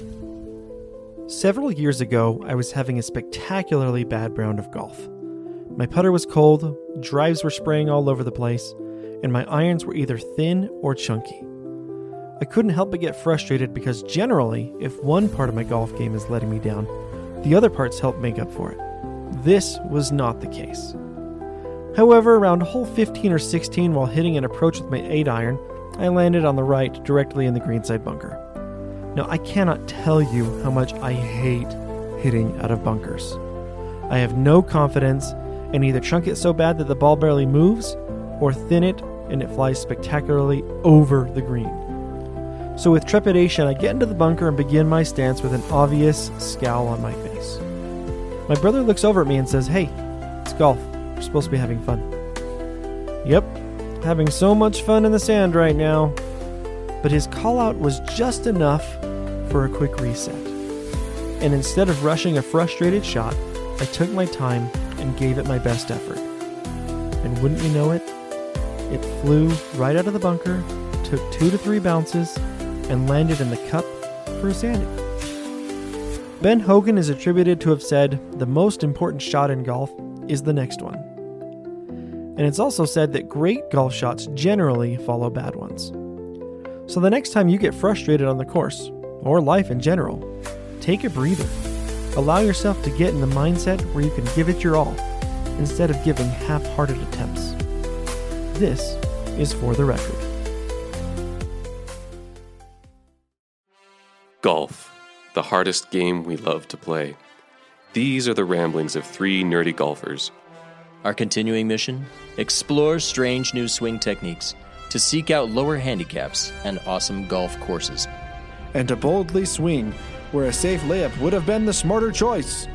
Several years ago, I was having a spectacularly bad round of golf. My putter was cold, drives were spraying all over the place, and my irons were either thin or chunky. I couldn't help but get frustrated because generally, if one part of my golf game is letting me down, the other parts help make up for it. This was not the case. However, around hole 15 or 16 while hitting an approach with my 8-iron, I landed on the right directly in the greenside bunker. Now, I cannot tell you how much I hate hitting out of bunkers. I have no confidence and either chunk it so bad that the ball barely moves or thin it and it flies spectacularly over the green. So with trepidation, I get into the bunker and begin my stance with an obvious scowl on my face. My brother looks over at me and says, "Hey, it's golf. We're supposed to be having fun." Yep, having so much fun in the sand right now. But his call-out was just enough for a quick reset. And instead of rushing a frustrated shot, I took my time and gave it my best effort. And wouldn't you know it, it flew right out of the bunker, took 2 to 3 bounces, and landed in the cup for a Sandy. Ben Hogan is attributed to have said, "The most important shot in golf is the next one." And it's also said that great golf shots generally follow bad ones. So the next time you get frustrated on the course, or life in general, take a breather. Allow yourself to get in the mindset where you can give it your all, instead of giving half-hearted attempts. This is For the Record. Golf, the hardest game we love to play. These are the ramblings of 3 nerdy golfers. Our continuing mission? Explore strange new swing techniques to seek out lower handicaps and awesome golf courses. And to boldly swing where a safe layup would have been the smarter choice.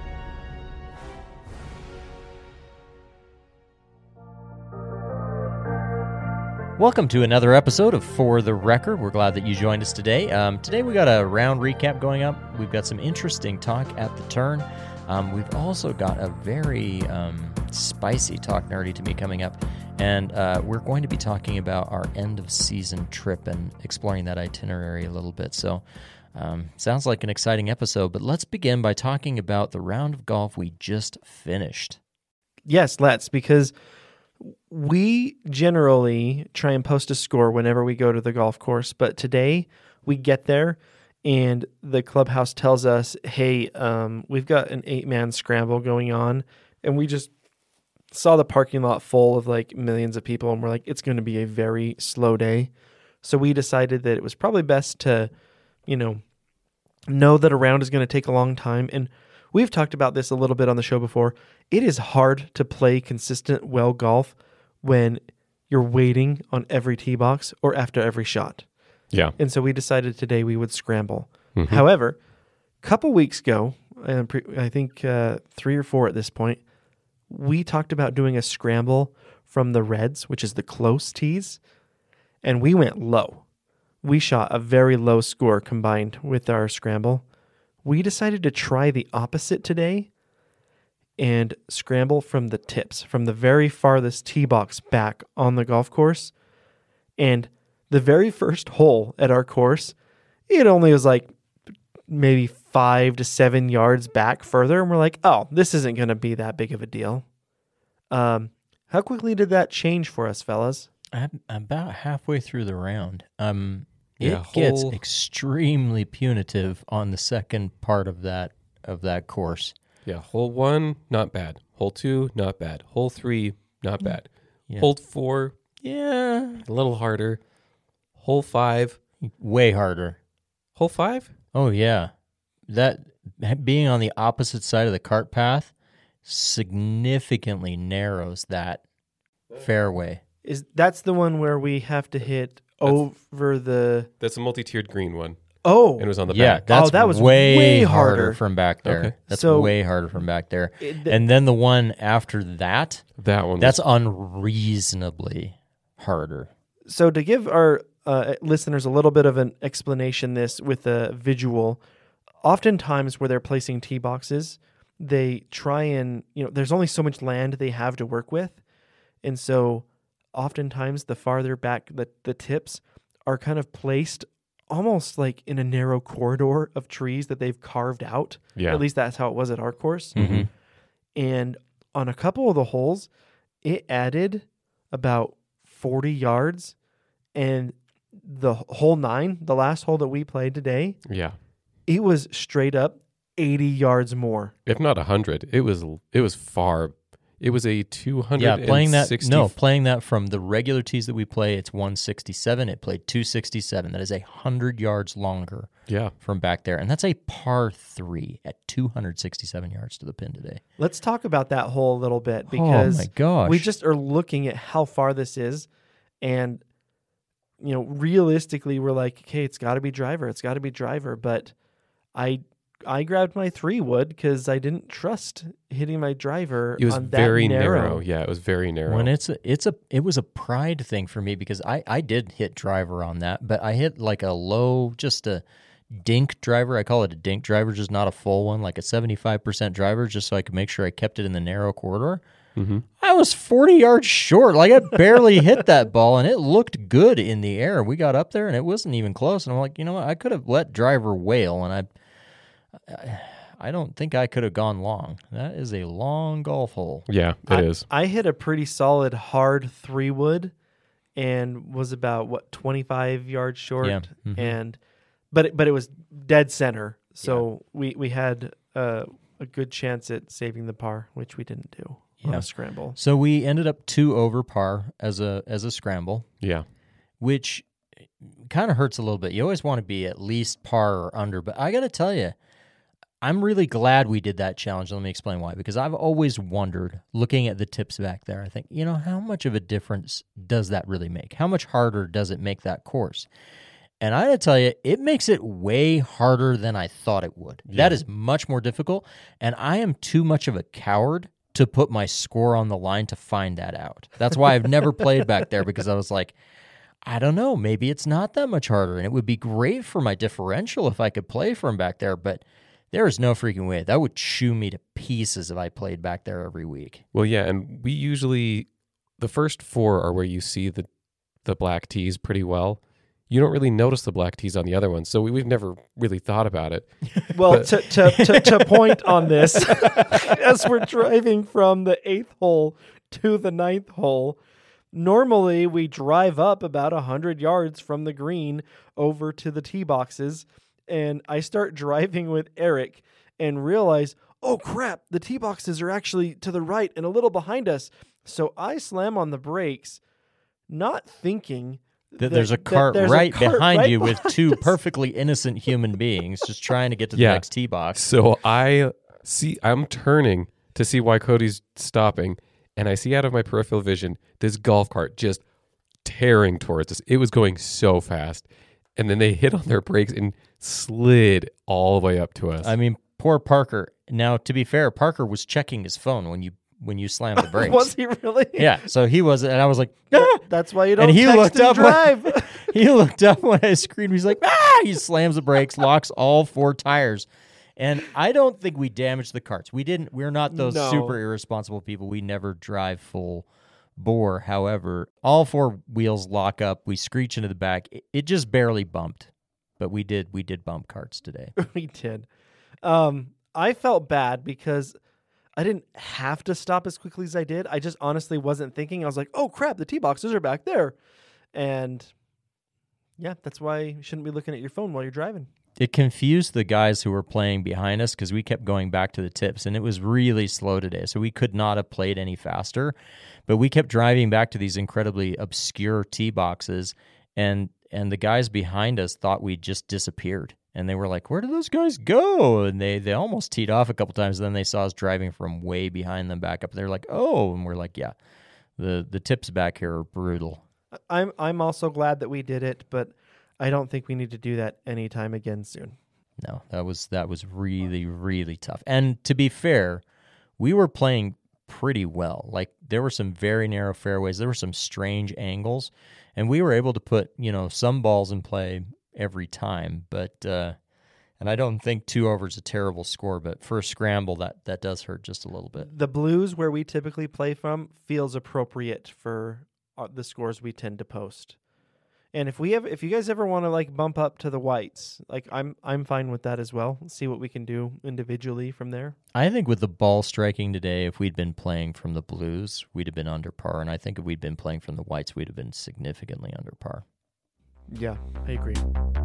Welcome to another episode of For the Record. We're glad that you joined us today. Today we got a round recap going up. We've got some interesting talk at the turn. We've also got a very spicy Talk Nerdy to Me coming up. And we're going to be talking about our end-of-season trip and exploring that itinerary a little bit. So sounds like an exciting episode. But let's begin by talking about the round of golf we just finished. Yes, let's, because we generally try and post a score whenever we go to the golf course, but today we get there and the clubhouse tells us, "Hey, we've got an 8-man scramble going on," and we just saw the parking lot full of like millions of people, and we're like, it's going to be a very slow day. So we decided that it was probably best to, know that a round is going to take a long time. And we've talked about this a little bit on the show before. It is hard to play consistent well golf when you're waiting on every tee box or after every shot. Yeah. And so we decided today we would scramble. Mm-hmm. However, a couple weeks ago, I think 3 or 4 at this point, we talked about doing a scramble from the reds, which is the close tees, and we went low. We shot a very low score combined with our scramble. We decided to try the opposite today and scramble from the tips, from the very farthest tee box back on the golf course. And the very first hole at our course, it only was like maybe 5 to 7 yards back further. And we're like, oh, this isn't going to be that big of a deal. How quickly did that change for us, fellas? About halfway through the round. It gets extremely punitive on the second part of that course. Yeah, hole 1, not bad. Hole 2, not bad. Hole 3, not bad. Yeah. Hole 4, Yeah. a little harder. Hole 5, Way harder. hole 5? Oh, yeah. That being on the opposite side of the cart path significantly narrows that fairway. That's the one where we have to hit over the... That's a multi-tiered green one. Oh! And it was on the Yeah, back. that's that was way harder. harder from back there. Okay. That's So- way harder from back there. And then the one after that, That one. that's unreasonably harder. So to give our listeners a little bit of an explanation this with a visual, oftentimes where they're placing tee boxes, they try and, there's only so much land they have to work with. And so oftentimes the farther back the tips are kind of placed almost like in a narrow corridor of trees that they've carved out. Yeah. At least that's how it was at our course. Mm-hmm. And on a couple of the holes, it added about 40 yards. And the hole 9, the last hole that we played today, Yeah. it was straight up 80 yards more. If not 100, it was far. It was a 260. Yeah, playing that from the regular tees that we play, it's 167. It played 267. That is 100 yards longer Yeah. from back there. And that's a par 3 at 267 yards to the pin today. Let's talk about that hole a little bit because oh my gosh. we just are looking at how far this is. And, realistically, we're like, okay, it's got to be driver. It's got to be driver. But I grabbed my 3-wood because I didn't trust hitting my driver. It was on that very narrow. Yeah, it was very narrow. When it was a pride thing for me because I did hit driver on that, but I hit like a low, just a dink driver. I call it a dink driver, just not a full one, like a 75% driver, just so I could make sure I kept it in the narrow corridor. Mm-hmm. I was 40 yards short. Like I barely hit that ball, and it looked good in the air. We got up there, and it wasn't even close. And I'm like, you know what? I could have let driver wail, and I don't think I could have gone long. That is a long golf hole. Yeah, it is. I hit a pretty solid hard 3-wood and was about 25 yards short. Yeah. Mm-hmm. And but it was dead center. So we had a good chance at saving the par, which we didn't do on a scramble. So we ended up 2 over par as a scramble. Yeah. Which kind of hurts a little bit. You always want to be at least par or under, but I got to tell you, I'm really glad we did that challenge. Let me explain why. Because I've always wondered, looking at the tips back there, I think, how much of a difference does that really make? How much harder does it make that course? And I got to tell you, it makes it way harder than I thought it would. Yeah. That is much more difficult, and I am too much of a coward to put my score on the line to find that out. That's why I've never played back there, because I was like, I don't know, maybe it's not that much harder, and it would be great for my differential if I could play from back there, but there is no freaking way. That would chew me to pieces if I played back there every week. Well, yeah, and we usually, the first 4 are where you see the black tees pretty well. You don't really notice the black tees on the other ones, so we've never really thought about it. Well, to point on this, as we're driving from the 8th hole to the 9th hole, normally we drive up about 100 yards from the green over to the tee boxes, and I start driving with Eric and realize, oh crap, the tee boxes are actually to the right and a little behind us. So I slam on the brakes, not thinking that there's a cart right behind you with 2 perfectly innocent human beings just trying to get to the next tee box. So I'm turning to see why Cody's stopping, and I see out of my peripheral vision this golf cart just tearing towards us. It was going so fast. And then they hit on their brakes and slid all the way up to us. I mean, poor Parker. Now, to be fair, Parker was checking his phone when you slammed the brakes. Was he really? Yeah. So he was, and I was like, ah! That's why you don't and he text looked and up drive. He looked up when I screamed. He's like, ah! He slams the brakes, locks all 4 tires. And I don't think we damaged the carts. We're not those super irresponsible people. We never drive full bore. However, all 4 wheels lock up. We screech into the back. It just barely bumped, but we did bump carts today. We did. I felt bad because I didn't have to stop as quickly as I did. I just honestly wasn't thinking. I was like, oh crap, the tee boxes are back there. And yeah, that's why you shouldn't be looking at your phone while you're driving. It confused the guys who were playing behind us because we kept going back to the tips, and it was really slow today, so we could not have played any faster. But we kept driving back to these incredibly obscure tee boxes, and the guys behind us thought we just disappeared. And they were like, where did those guys go? And they almost teed off a couple times, and then they saw us driving from way behind them back up. They're like, oh, and we're like, yeah, the tips back here are brutal. I'm also glad that we did it, but I don't think we need to do that anytime again soon. No, that was really, really tough. And to be fair, we were playing pretty well. Like, there were some very narrow fairways. There were some strange angles, and we were able to put, some balls in play every time. But and I don't think 2 over is a terrible score, but for a scramble, that does hurt just a little bit. The blues, where we typically play from, feels appropriate for the scores we tend to post. And if you guys ever want to like bump up to the whites, like I'm fine with that as well. See what we can do individually from there. I think with the ball striking today, if we'd been playing from the blues, we'd have been under par. And I think if we'd been playing from the whites, we'd have been significantly under par. Yeah, I agree.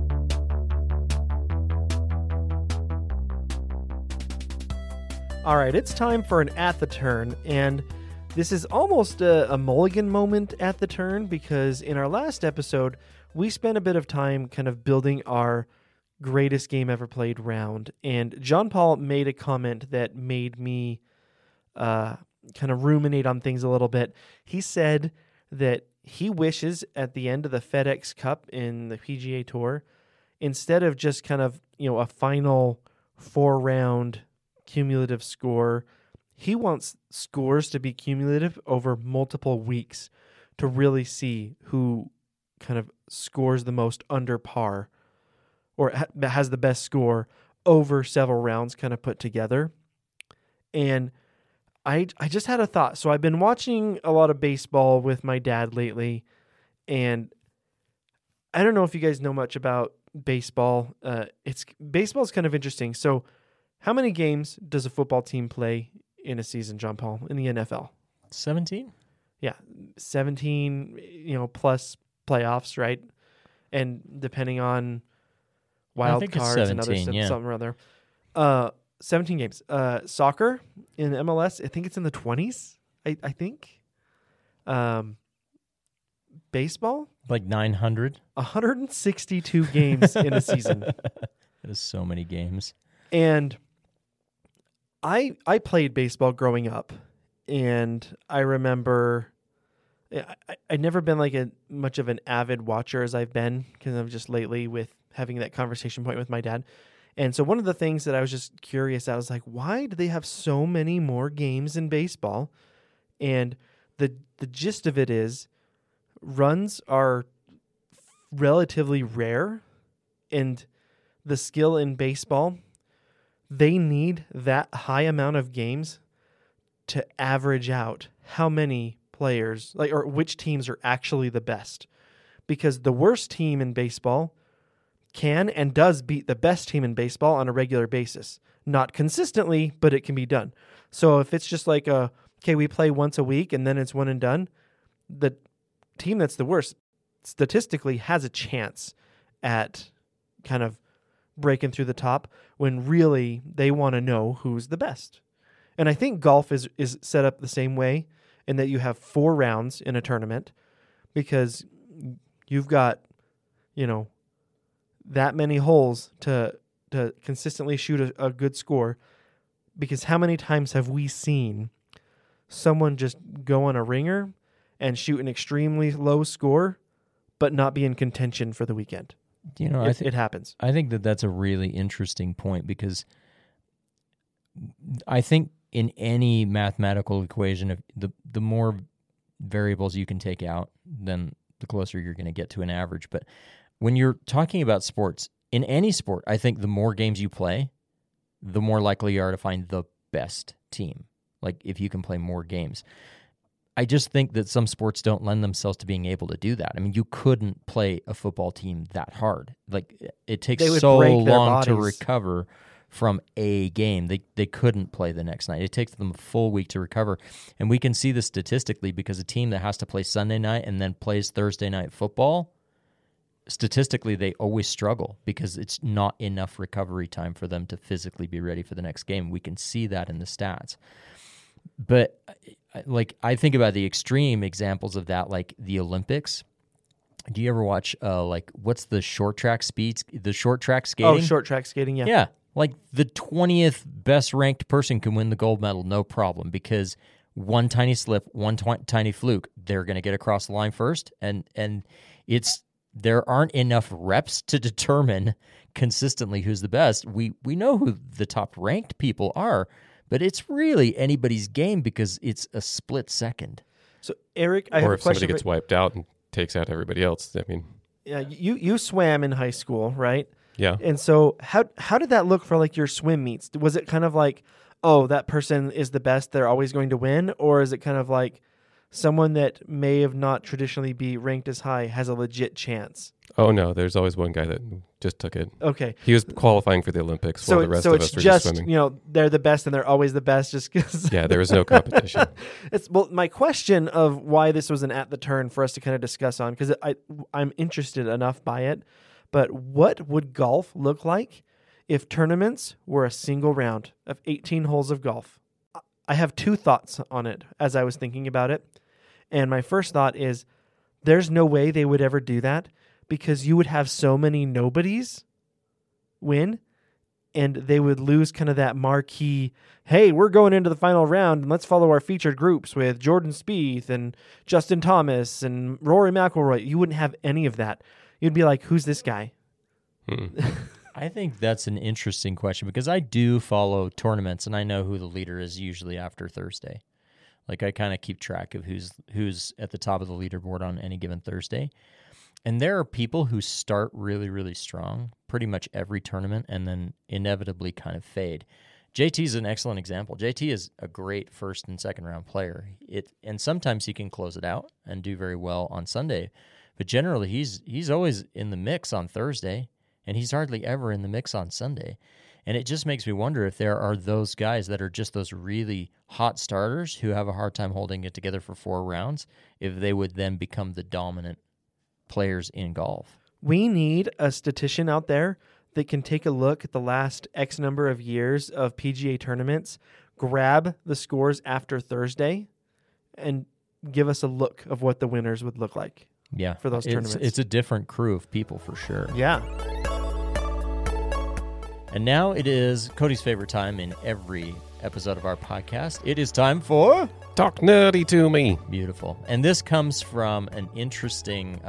All right, it's time for an At the Turn, and this is almost a mulligan moment at the turn, because in our last episode, we spent a bit of time kind of building our greatest game ever played round, and John Paul made a comment that made me kind of ruminate on things a little bit. He said that he wishes at the end of the FedEx Cup in the PGA Tour, instead of just kind of, a final 4-round cumulative score, he wants scores to be cumulative over multiple weeks to really see who kind of scores the most under par or has the best score over several rounds kind of put together. And I just had a thought. So I've been watching a lot of baseball with my dad lately, and I don't know if you guys know much about baseball. Baseball's kind of interesting. So how many games does a football team play in a season, John Paul, in the NFL? 17? Yeah, 17, plus playoffs, right? And depending on wild cards and other stuff, something or other. 17 games. Soccer in MLS, I think it's in the 20s, I think. Baseball? Like 900? 162 games in a season. That is so many games. And I played baseball growing up, and I remember I'd never been like much of an avid watcher as I've been, because I'm just lately with having that conversation point with my dad. And so one of the things that I was just curious, I was like, why do they have so many more games in baseball? And the gist of it is runs are relatively rare, and the skill in baseball, they need that high amount of games to average out how many players, or which teams are actually the best. Because the worst team in baseball can and does beat the best team in baseball on a regular basis. Not consistently, but it can be done. So if it's just like, we play once a week and then it's one and done, the team that's the worst statistically has a chance at kind of breaking through the top, when really they want to know who's the best. And I think golf is set up the same way, in that you have 4 rounds in a tournament, because you've got, that many holes to consistently shoot a good score. Because how many times have we seen someone just go on a ringer and shoot an extremely low score, but not be in contention for the weekend? It happens. I think that's a really interesting point, because I think in any mathematical equation, if the more variables you can take out, then the closer you're going to get to an average. But when you're talking about sports, in any sport, I think the more games you play, the more likely you are to find the best team. Like if you can play more games. I just think that some sports don't lend themselves to being able to do that. I mean, you couldn't play a football team that hard. Like it takes so long to recover from a game. They couldn't play the next night. It takes them a full week to recover. And we can see this statistically, because a team that has to play Sunday night and then plays Thursday night football, statistically they always struggle, because it's not enough recovery time for them to physically be ready for the next game. We can see that in the stats. But like I think about the extreme examples of that, like the Olympics. Do you ever watch what's the short track speeds? The short track skating? Oh, short track skating, yeah. Yeah. Like the 20th best ranked person can win the gold medal, no problem, because one tiny slip, one tiny fluke, they're going to get across the line first, and there aren't enough reps to determine consistently who's the best. We know who the top ranked people are, but it's really anybody's game, because it's a split second. So Eric, I have a question. Or if somebody gets wiped out and takes out everybody else. I mean, yeah, you swam in high school, right? Yeah. And so how did that look for like your swim meets? Was it kind of like, oh, that person is the best, they're always going to win? Or is it kind of like someone that may have not traditionally be ranked as high has a legit chance? Oh no, there's always one guy that just took it. Okay. He was qualifying for the Olympics while the rest of us were just swimming. They're the best and they're always the best just because. Yeah, there was no competition. My question of why this was an At the Turn for us to kind of discuss on, because I'm interested enough by it, but what would golf look like if tournaments were a single round of 18 holes of golf? I have two thoughts on it as I was thinking about it. And my first thought is there's no way they would ever do that, because you would have so many nobodies win, and they would lose kind of that marquee, hey, we're going into the final round, and let's follow our featured groups with Jordan Spieth and Justin Thomas and Rory McIlroy. You wouldn't have any of that. You'd be like, who's this guy? I think that's an interesting question, because I do follow tournaments, and I know who the leader is usually after Thursday. Like, I kind of keep track of who's at the top of the leaderboard on any given Thursday. And there are people who start really, really strong pretty much every tournament and then inevitably kind of fade. JT is an excellent example. JT is a great first and second round player. And sometimes he can close it out and do very well on Sunday. But generally, he's always in the mix on Thursday, and he's hardly ever in the mix on Sunday. And it just makes me wonder if there are those guys that are just those really hot starters who have a hard time holding it together for 4 rounds, if they would then become the dominant players in golf. We need a statistician out there that can take a look at the last X number of years of PGA tournaments, grab the scores after Thursday, and give us a look of what the winners would look like. Yeah, for those tournaments. It's a different crew of people for sure. Yeah. And now it is Cody's favorite time in every episode of our podcast. It is time for Talk Nerdy to Me. Beautiful. And this comes from an interesting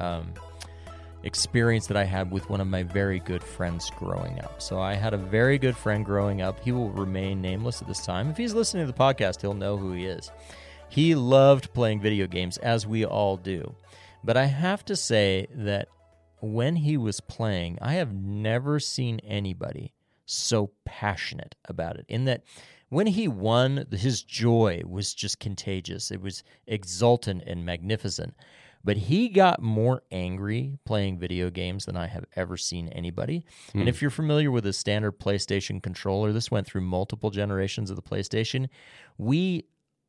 experience that I had with one of my very good friends growing up. So I had a very good friend growing up. He will remain nameless at this time. If he's listening to the podcast, he'll know who he is. He loved playing video games, as we all do. But I have to say that when he was playing, I have never seen anybody so passionate about it, in that when he won, his joy was just contagious. It was exultant and magnificent. But he got more angry playing video games than I have ever seen anybody. And if you're familiar with a standard PlayStation controller, this went through multiple generations of the PlayStation. We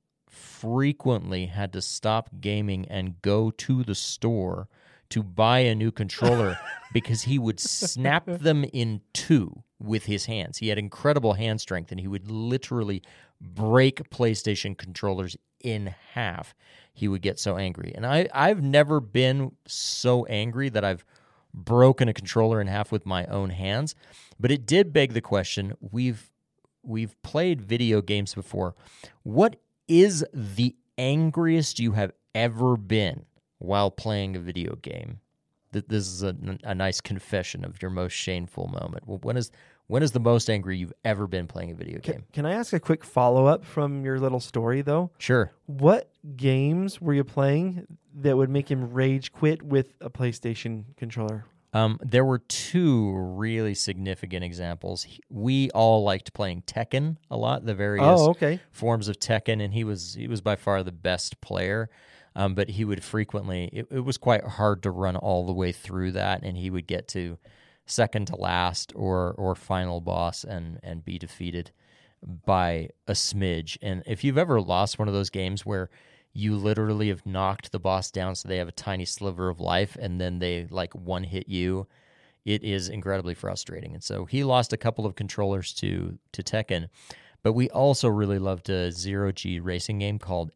frequently had to stop gaming and go to the store to buy a new controller because he would snap them in two with his hands. He had incredible hand strength, and he would literally break PlayStation controllers in half. He would get so angry. And I've never been so angry that I've broken a controller in half with my own hands. But it did beg the question, we've played video games before. What is the angriest you have ever been while playing a video game? This is a nice confession of your most shameful moment. Well, when is the most angry you've ever been playing a video game? Can I ask a quick follow-up from your little story, though? Sure. What games were you playing that would make him rage quit with a PlayStation controller? There were 2 really significant examples. We all liked playing Tekken a lot, the various forms of Tekken, and he was by far the best player. But he would frequently, it was quite hard to run all the way through that, and he would get to second to last or final boss and be defeated by a smidge. And if you've ever lost one of those games where you literally have knocked the boss down so they have a tiny sliver of life and then they like one hit you, it is incredibly frustrating. And so he lost a couple of controllers to Tekken, but we also really loved a zero-G racing game called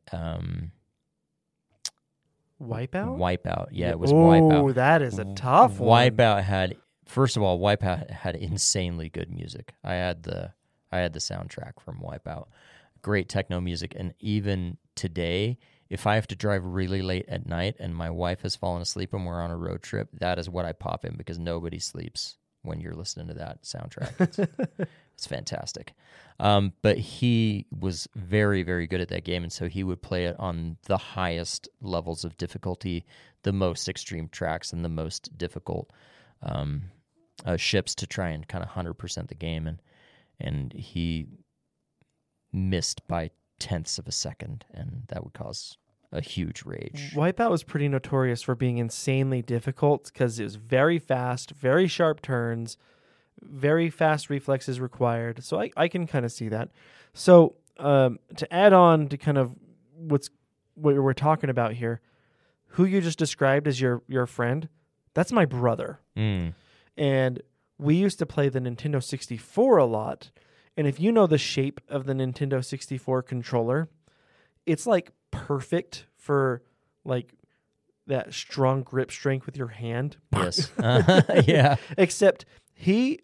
Wipeout? Wipeout. Yeah, it was Wipeout. Oh, that is a tough one. Wipeout had insanely good music. I had the soundtrack from Wipeout. Great techno music. And even today, if I have to drive really late at night and my wife has fallen asleep and we're on a road trip, that is what I pop in, because nobody sleeps when you're listening to that soundtrack. It's fantastic. But he was very, very good at that game, and so he would play it on the highest levels of difficulty, the most extreme tracks, and the most difficult ships to try and kind of 100% the game. And he missed by tenths of a second, and that would cause a huge rage. Wipeout was pretty notorious for being insanely difficult because it was very fast, very sharp turns, very fast reflexes required. So I can kind of see that. So to add on to kind of what we're talking about here, who you just described as your friend, that's my brother. And we used to play the Nintendo 64 a lot. And if you know the shape of the Nintendo 64 controller, it's like perfect for like that strong grip strength with your hand. Yes. Yeah. Except he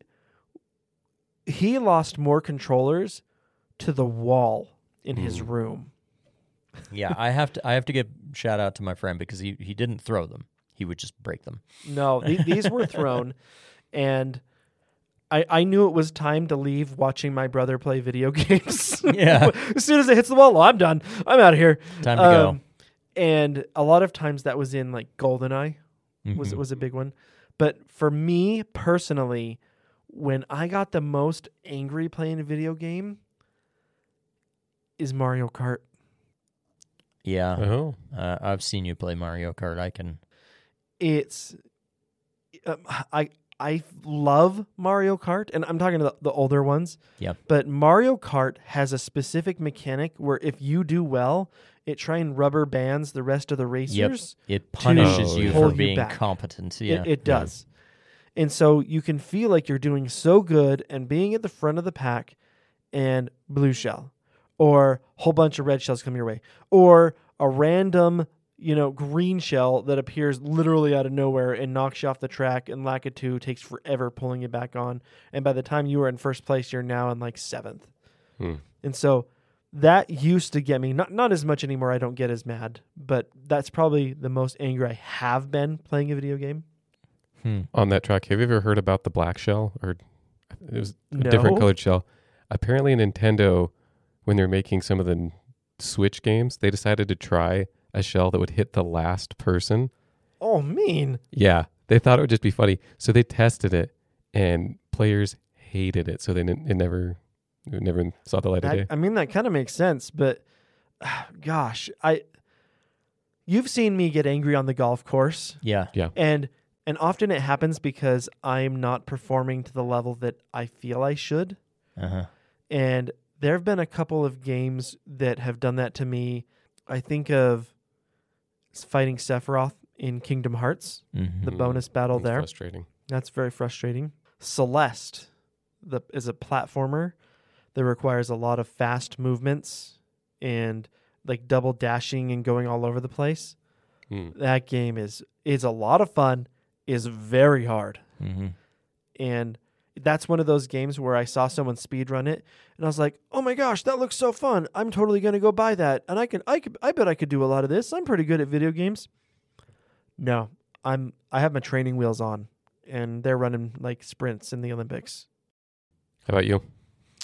lost more controllers to the wall in his room. Yeah, I have to give shout out to my friend because he didn't throw them. He would just break them. No, these were thrown, and I knew it was time to leave watching my brother play video games. Yeah. As soon as it hits the wall, I'm done. I'm out of here. Time to go. And a lot of times that was in like GoldenEye was a big one. But for me personally, when I got the most angry playing a video game is Mario Kart. Yeah. Oh. I've seen you play Mario Kart. It's I love Mario Kart, and I'm talking about the older ones. Yep. But Mario Kart has a specific mechanic where if you do well, it try and rubber bands the rest of the racers. It punishes you for hold you being back. competent. Yeah. It does. And so you can feel like you're doing so good and being at the front of the pack and blue shell or a whole bunch of red shells come your way or a random green shell that appears literally out of nowhere and knocks you off the track, and Lakitu takes forever pulling you back on. And by the time you were in first place, you're now in like 7th. And so that used to get me, not as much anymore. I don't get as mad, but that's probably the most angry I have been playing a video game. On that track, have you ever heard about the black shell? Or it was a No. different colored shell. Apparently Nintendo, when they're making some of the Switch games, they decided to try a shell that would hit the last person. Oh, mean. Yeah, they thought it would just be funny. So they tested it, and players hated it. So it never saw the light of day. I mean, that kind of makes sense, but gosh, you've seen me get angry on the golf course. Yeah. And often it happens because I'm not performing to the level that I feel I should. Uh-huh. And there have been a couple of games that have done that to me. I think of fighting Sephiroth in Kingdom Hearts, the bonus battle It's there. frustrating. That's very frustrating. Celeste is a platformer that requires a lot of fast movements and like double dashing and going all over the place. That game is a lot of fun, is very hard. And that's one of those games where I saw someone speedrun it and I was like, oh my gosh, that looks so fun. I'm totally going to go buy that. And I bet I could do a lot of this. I'm pretty good at video games. No, I have my training wheels on and they're running like sprints in the Olympics. How about you?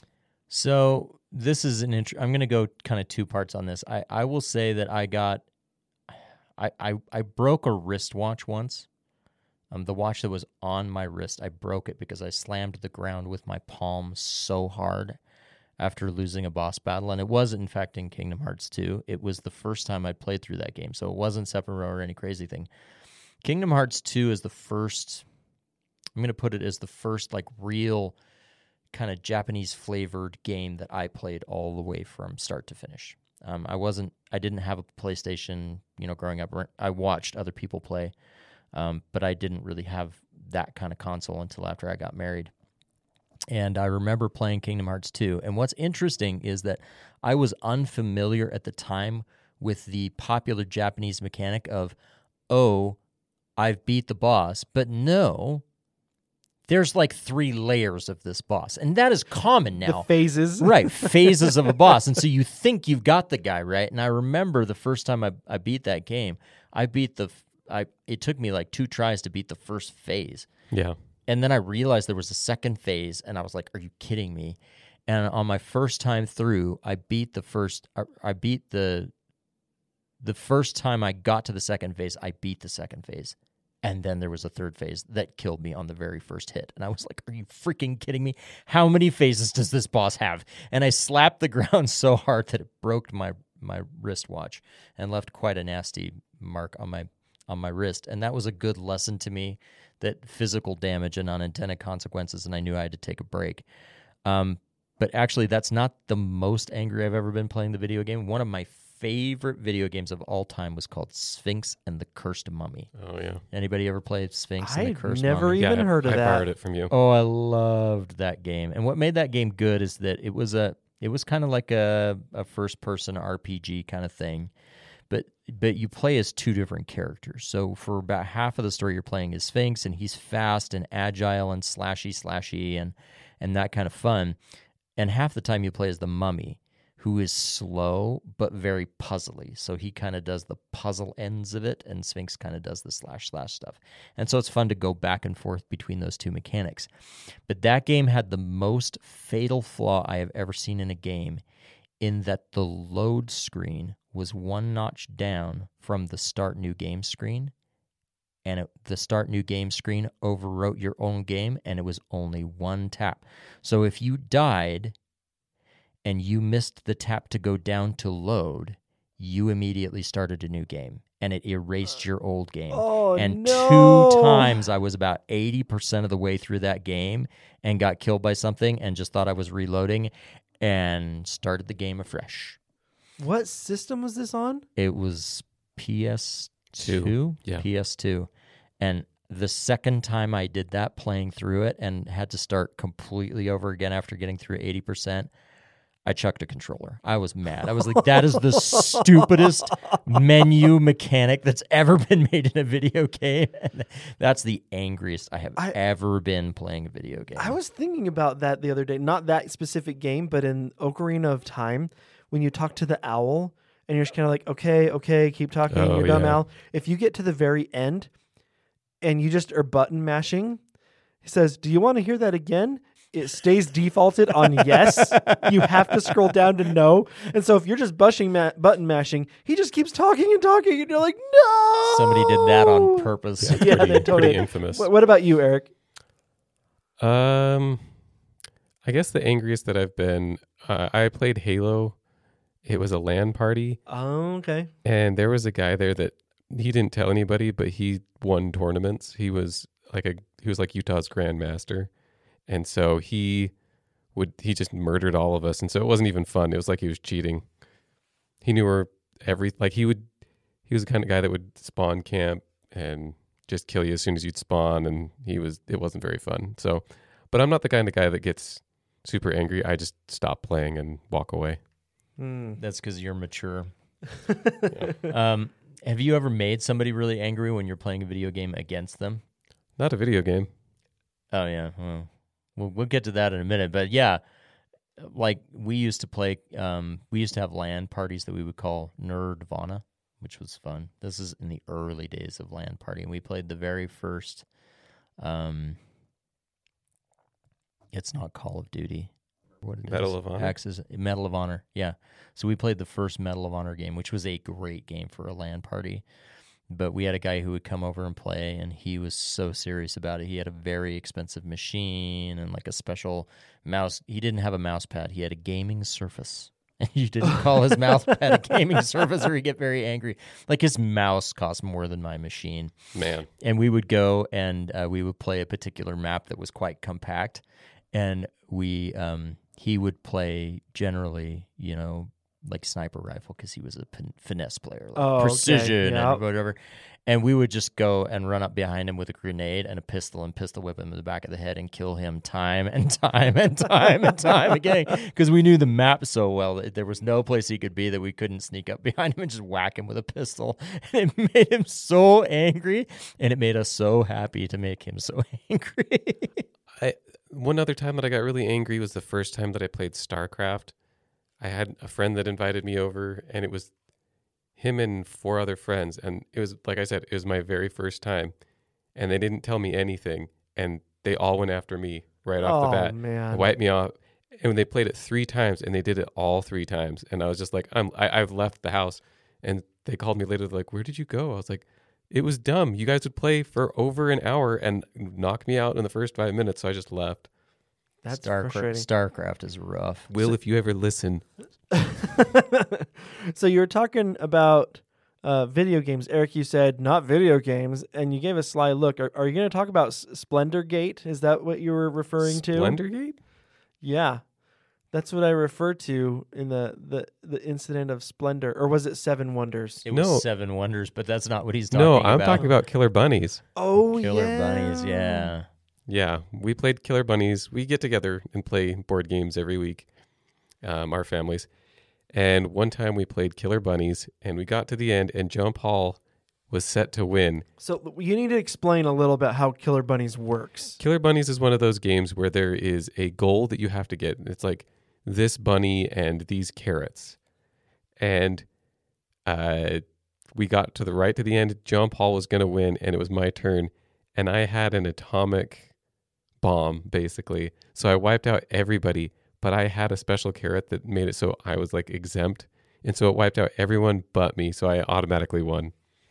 So this is I'm going to go kind of two parts on this. I will say that I broke a wristwatch once. The watch that was on my wrist, I broke it because I slammed the ground with my palm so hard after losing a boss battle. And it was, in fact, in Kingdom Hearts 2. It was the first time I'd played through that game, so it wasn't Sephiroth or any crazy thing. Kingdom Hearts 2 is the first, I'm going to put it as the first like real kind of Japanese-flavored game that I played all the way from start to finish. I didn't have a PlayStation, growing up. I watched other people play. But I didn't really have that kind of console until after I got married. And I remember playing Kingdom Hearts 2. And what's interesting is that I was unfamiliar at the time with the popular Japanese mechanic of, oh, I've beat the boss. But no, there's like 3 layers of this boss. And that is common now. The phases. Right, phases of a boss. And so you think you've got the guy, right? And I remember the first time I beat that game, it took me like 2 tries to beat the first phase. Yeah. And then I realized there was a second phase, and I was like, are you kidding me? And on my first time through, I beat the first time I got to the second phase, I beat the second phase. And then there was a third phase that killed me on the very first hit. And I was like, are you freaking kidding me? How many phases does this boss have? And I slapped the ground so hard that it broke my my wristwatch and left quite a nasty mark on my wrist. And that was a good lesson to me, that physical damage and unintended consequences, and I knew I had to take a break. But actually, that's not the most angry I've ever been playing the video game. One of my favorite video games of all time was called Sphinx and the Cursed Mummy. Oh, yeah. Anybody ever played Sphinx and the I've Cursed never Mummy? even heard of I that. borrowed it from you. Oh, I loved that game. And what made that game good is that it was kind of like a first-person RPG kind of thing. But you play as two different characters. So for about half of the story, you're playing as Sphinx, and he's fast and agile and slashy and that kind of fun. And half the time you play as the Mummy, who is slow but very puzzly. So he kind of does the puzzle ends of it, and Sphinx kind of does the slash stuff. And so it's fun to go back and forth between those two mechanics. But that game had the most fatal flaw I have ever seen in a game, in that the load screen was one notch down from the start new game screen, and the start new game screen overwrote your own game, and it was only one tap. So if you died and you missed the tap to go down to load, you immediately started a new game, and it erased your old game. Oh, and no. 2 times I was about 80% of the way through that game and got killed by something and just thought I was reloading and started the game afresh. What system was this on? It was PS2? Yeah. PS2. And the second time I did that, playing through it and had to start completely over again after getting through 80%, I chucked a controller. I was mad. I was like, that is the stupidest menu mechanic that's ever been made in a video game. And that's the angriest I have ever been playing a video game. I was thinking about that the other day. Not that specific game, but in Ocarina of Time, when you talk to the owl and you're just kind of like, okay, keep talking, Oh, you're dumb yeah. owl. If you get to the very end and you just are button mashing, he says, do you want to hear that again? It stays defaulted on yes. You have to scroll down to no. And so if you're just button mashing, he just keeps talking and talking, and you're like, no! Somebody did that on purpose. Yeah, they totally Pretty did. infamous. What about you, Eric? I guess the angriest that I've been, I played Halo. It was a LAN party, Oh, okay. and there was a guy there that he didn't tell anybody, but he won tournaments. He was like Utah's grandmaster, and so he just murdered all of us, and so it wasn't even fun. It was like he was cheating. He knew he was the kind of guy that would spawn camp and just kill you as soon as you'd spawn, and it wasn't very fun. So, but I'm not the kind of guy that gets super angry. I just stop playing and walk away. That's because you're mature. Have you ever made somebody really angry when you're playing a video game against them? Not a video game. Oh, yeah. Well, we'll get to that in a minute. But, yeah, like we used to play, we used to have LAN parties that we would call Nerdvana, which was fun. This is in the early days of LAN party. And we played the very first, it's not Call of Duty. What it Medal is. of Honor? Axis, Medal of Honor, yeah. So we played the first Medal of Honor game, which was a great game for a LAN party. But we had a guy who would come over and play, and he was so serious about it. He had a very expensive machine and like a special mouse. He didn't have a mouse pad. He had a gaming Surface. And you didn't call his mouse pad a gaming Surface or he'd get very angry. Like his mouse cost more than my machine. Man. And we would go and we would play a particular map that was quite compact. And he would play generally, like sniper rifle because he was a finesse player, like precision and whatever. And we would just go and run up behind him with a grenade and a pistol and pistol whip him in the back of the head and kill him time and time and time and time again because we knew the map so well that there was no place he could be that we couldn't sneak up behind him and just whack him with a pistol. And it made him so angry, and it made us so happy to make him so angry. One other time that I got really angry was the first time that I played StarCraft. I had a friend that invited me over, and it was him and 4 other friends. And it was, like I said, it was my very first time. And they didn't tell me anything. And they all went after me right off the bat. Man. They wiped me off. And when they played it 3 times, and they did it all 3 times. And I was just like, I've left the house. And they called me later, like, where did you go? I was like, it was dumb. You guys would play for over an hour and knock me out in the first 5 minutes, so I just left. That's frustrating. StarCraft is rough. Will, if you ever listen, So you were talking about video games. Eric, you said not video games, and you gave a sly look. Are you going to talk about Splendor Gate? Is that what you were referring to? Splendergate? Yeah. That's what I referred to in the incident of Splendor. Or was it Seven Wonders? It No. was Seven Wonders, but that's not what he's talking No, about. I'm talking about Killer Bunnies. Oh, Killer yeah. Bunnies, yeah. Yeah, we played Killer Bunnies. We get together and play board games every week, our families. And one time we played Killer Bunnies, and we got to the end, and John Paul was set to win. So you need to explain a little bit how Killer Bunnies works. Killer Bunnies is one of those games where there is a goal that you have to get. It's like this bunny and these carrots. And we got to the end. John Paul was going to win, and it was my turn. And I had an atomic bomb, basically. So I wiped out everybody, but I had a special carrot that made it so I was like exempt. And so it wiped out everyone but me. So I automatically won.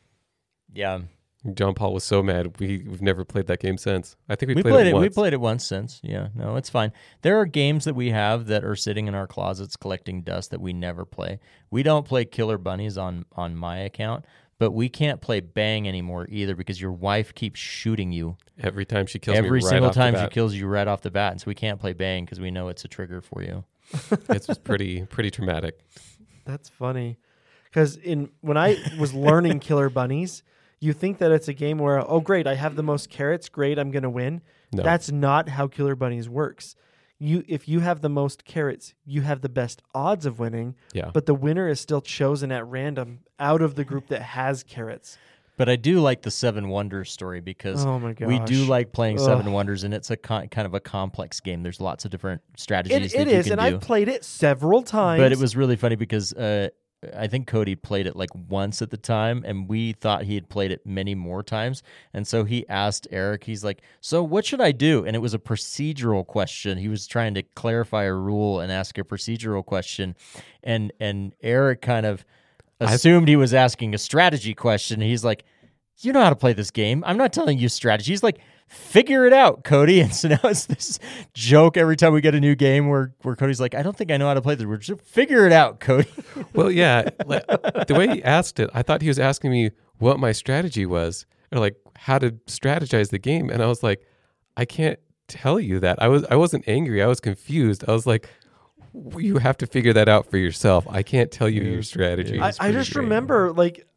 Yeah. John Paul was so mad. We've never played that game since. I think we played played it. once. We played it once since. Yeah, no, it's fine. There are games that we have that are sitting in our closets collecting dust that we never play. We don't play Killer Bunnies on my account, but we can't play Bang anymore either because your wife keeps shooting you Every time she kills me every right single off the time she bat. kills you right off the bat, and so we can't play Bang because we know it's a trigger for you. It's just pretty traumatic. That's funny. Because when I was learning Killer Bunnies, you think that it's a game where, oh, great, I have the most carrots. Great, I'm going to win. No. That's not how Killer Bunnies works. If you have the most carrots, you have the best odds of winning, Yeah. but the winner is still chosen at random out of the group that has carrots. But I do like the Seven Wonders story because Oh my gosh. we do like playing Ugh. Seven Wonders, and it's a kind of a complex game. There's lots of different strategies It that you is, can and do. I've played it several times. But it was really funny because I think Cody played it like once at the time, and we thought he had played it many more times. And so he asked Eric, he's like, so what should I do? And it was a procedural question. He was trying to clarify a rule and ask a procedural question. And Eric kind of assumed he was asking a strategy question. He's like, you know how to play this game. I'm not telling you strategy. He's like, figure it out, Cody. And so now it's this joke every time we get a new game where Cody's like, I don't think I know how to play this. We're just figure it out, Cody. Well, yeah. The way he asked it, I thought he was asking me what my strategy was, or like how to strategize the game. And I was like, I can't tell you that. I wasn't angry. I was confused. I was like, you have to figure that out for yourself. I can't tell you your strategy. I just remember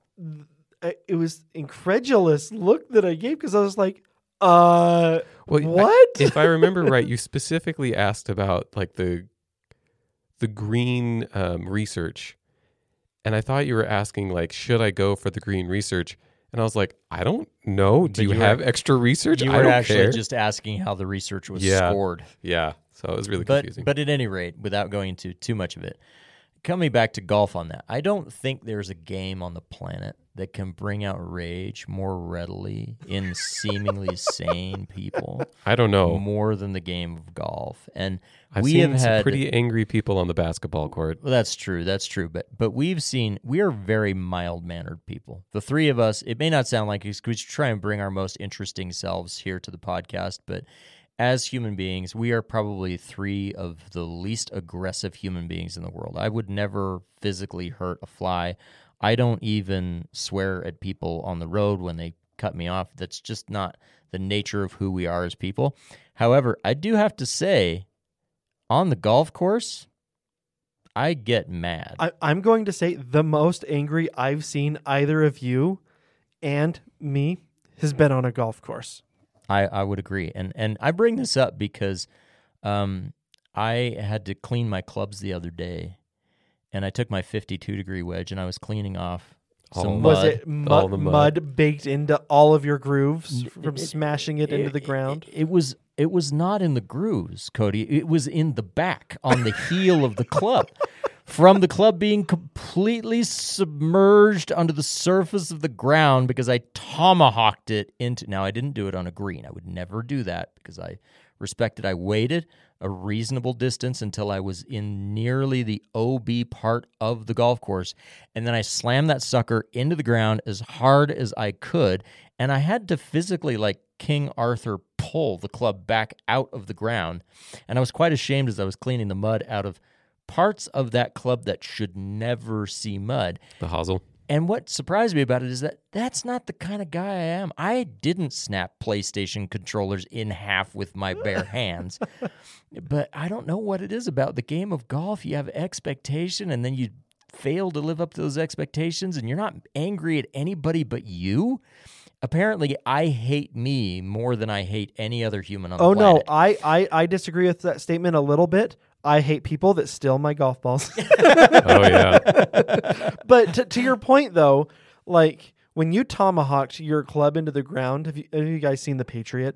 it was incredulous look that I gave because I was like, Well, what? If I remember right, you specifically asked about like the green research, and I thought you were asking like, should I go for the green research? And I was like, I don't know. Do you have extra research? You I were don't actually care. just asking how the research was Yeah. scored. Yeah, so it was really confusing. But at any rate, without going into too much of it, coming back to golf on that, I don't think there's a game on the planet that can bring out rage more readily in seemingly sane people I don't know. more than the game of golf. And I've we seen have some had pretty angry people on the basketball court. Well, that's true. But we are very mild-mannered people. The three of us, it may not sound like it, we try and bring our most interesting selves here to the podcast, but as human beings, we are probably three of the least aggressive human beings in the world. I would never physically hurt a fly. I don't even swear at people on the road when they cut me off. That's just not the nature of who we are as people. However, I do have to say, on the golf course, I get mad. I'm going to say the most angry I've seen either of you and me has been on a golf course. I would agree. And I bring this up because I had to clean my clubs the other day, and I took my 52-degree wedge, and I was cleaning off some Was mud. it all the mud baked into all of your grooves from smashing it into the ground? It was not in the grooves, Cody. It was in the back on the heel of the club. From the club being completely submerged under the surface of the ground because I tomahawked it into... Now, I didn't do it on a green. I would never do that because I respected. I waited a reasonable distance until I was in nearly the OB part of the golf course, and then I slammed that sucker into the ground as hard as I could, and I had to physically, like King Arthur, pull the club back out of the ground, and I was quite ashamed as I was cleaning the mud out of parts of that club that should never see mud. The hosel. And what surprised me about it is that that's not the kind of guy I am. I didn't snap PlayStation controllers in half with my bare hands. But I don't know what it is about the game of golf. You have expectation, and then you fail to live up to those expectations, and you're not angry at anybody but you. Apparently, I hate me more than I hate any other human on the planet. No, I disagree with that statement a little bit. I hate people that steal my golf balls. Oh, yeah. But to your point, though, like when you tomahawked your club into the ground, have you guys seen The Patriot?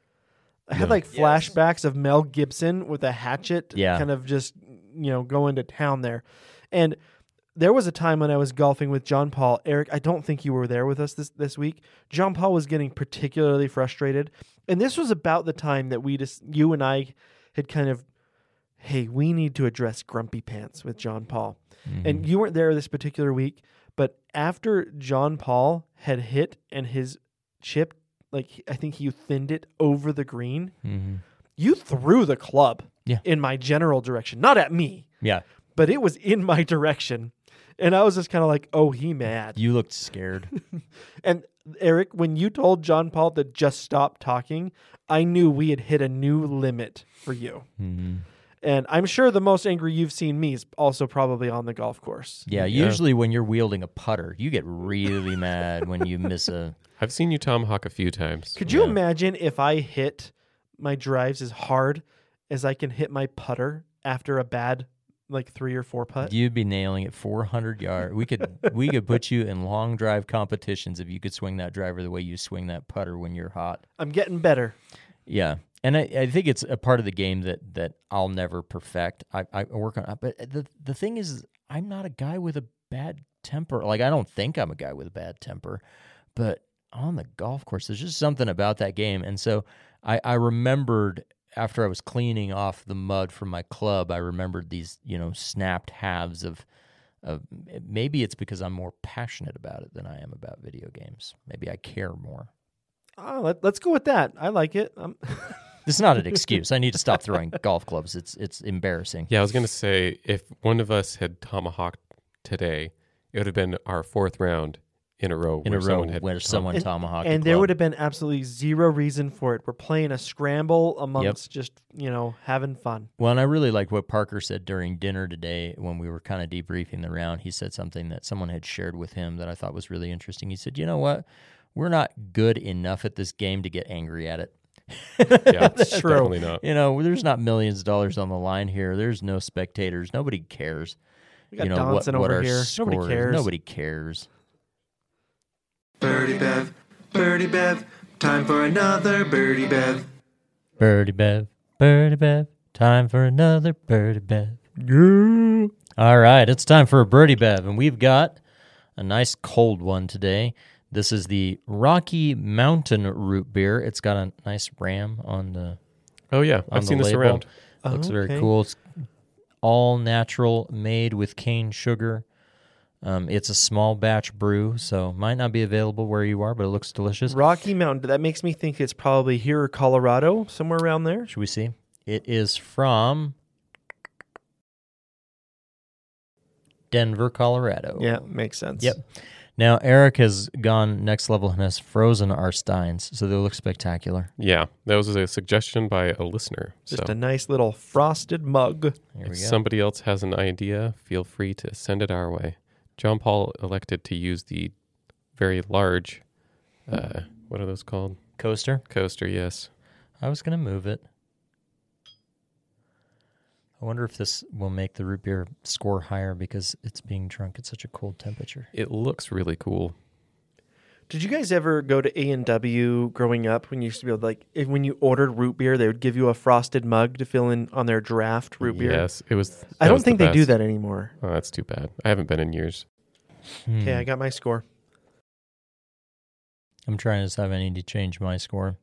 I had like flashbacks of Mel Gibson with a hatchet, kind of just going to town there. And there was a time when I was golfing with John Paul. Eric, I don't think you were there with us this week. John Paul was getting particularly frustrated, and this was about the time that you and I had kind of, hey, we need to address grumpy pants with John Paul. Mm-hmm. And you weren't there this particular week, but after John Paul had hit and his chip, like I think he thinned it over the green, you threw the club in my general direction, not at me. Yeah. But it was in my direction. And I was just kind of like, oh, he mad. You looked scared. And Eric, when you told John Paul to just stop talking, I knew we had hit a new limit for you. Mm-hmm. And I'm sure the most angry you've seen me is also probably on the golf course. Yeah, usually when you're wielding a putter, you get really mad when you miss a... I've seen you tomahawk a few times. Could you imagine if I hit my drives as hard as I can hit my putter after a bad 3 or 4 putt? You'd be nailing it 400 yards. We could put you in long drive competitions if you could swing that driver the way you swing that putter when you're hot. I'm getting better. Yeah. And I think it's a part of the game that I'll never perfect. I work on it. But the thing is, I'm not a guy with a bad temper. Like, I don't think I'm a guy with a bad temper. But on the golf course, there's just something about that game. And so I remembered after I was cleaning off the mud from my club, I remembered these, snapped halves of maybe it's because I'm more passionate about it than I am about video games. Maybe I care more. Oh, let's go with that. I like it. This is not an excuse. I need to stop throwing golf clubs. It's embarrassing. Yeah, I was going to say, if one of us had tomahawked today, it would have been our 4th round in a row where someone tomahawked. And there would have been absolutely zero reason for it. We're playing a scramble amongst just, having fun. Well, and I really like what Parker said during dinner today when we were kind of debriefing the round. He said something that someone had shared with him that I thought was really interesting. He said, you know what? We're not good enough at this game to get angry at it. Yeah, that's true. Definitely not. There's not millions of dollars on the line here. There's no spectators. Nobody cares. We got dancing over here. Nobody cares. Nobody cares. Birdie Bev, time for another Birdie Bev. Birdie Bev, time for another Birdie Bev. Yeah. All right, it's time for a Birdie Bev, and we've got a nice cold one today. This is the Rocky Mountain root beer. It's got a nice ram on the Oh, yeah. I've seen this around. Looks very cool. It's all natural, made with cane sugar. It's a small batch brew, so might not be available where you are, but it looks delicious. Rocky Mountain, that makes me think it's probably here or Colorado, somewhere around there. Should we see? It is from Denver, Colorado. Yeah, makes sense. Yep. Now, Eric has gone next level and has frozen our steins, so they look spectacular. Yeah, that was a suggestion by a listener. Just a nice little frosted mug. If somebody else has an idea, feel free to send it our way. John Paul elected to use the very large, what are those called? Coaster? Coaster, yes. I was going to move it. I wonder if this will make the root beer score higher because it's being drunk at such a cold temperature. It looks really cool. Did you guys ever go to A&W growing up when you used to be able to, when you ordered root beer, they would give you a frosted mug to fill in on their draft root beer? Yes, it was. I don't think they do that anymore. Oh, that's too bad. I haven't been in years. Okay, I got my score. I'm trying to decide if I need to change my score.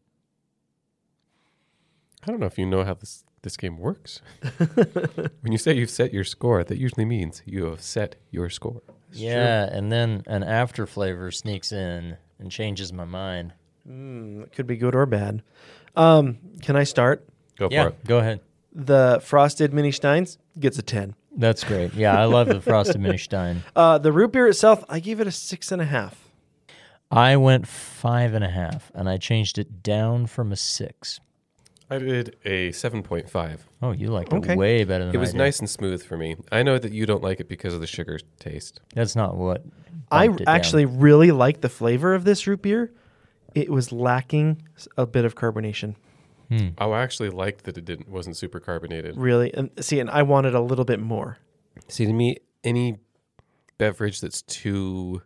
I don't know if you know how this game works. When you say you've set your score, that usually means you have set your score. Yeah, and then an after flavor sneaks in and changes my mind. It could be good or bad. Can I start? Go for it. Go ahead. The Frosted Mini Steins gets a 10. That's great. Yeah, I love the Frosted Mini Stein. The root beer itself, I gave it a 6.5. I went 5.5, and I changed it down from a 6. I did a 7.5. Oh, you liked Okay. it way better than It was I did. nice and smooth for me. I know that you don't like it because of the sugar taste. That's not what I bumped it down. actually really like the flavor of this root beer. It was lacking a bit of carbonation. I actually liked that it wasn't super carbonated. Really. And I wanted a little bit more. See, to me, any beverage that's too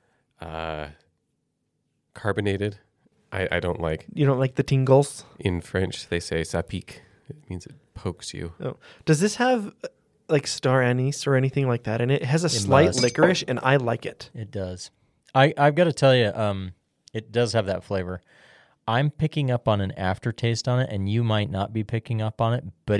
carbonated, I don't like. You don't like the tingles? In French, they say ça pique. It means it pokes you. Oh. Does this have like star anise or anything like that in it? It has a slight must. licorice, and I like it. It does. I've got to tell you, it does have that flavor. I'm picking up on an aftertaste on it, and you might not be picking up on it, but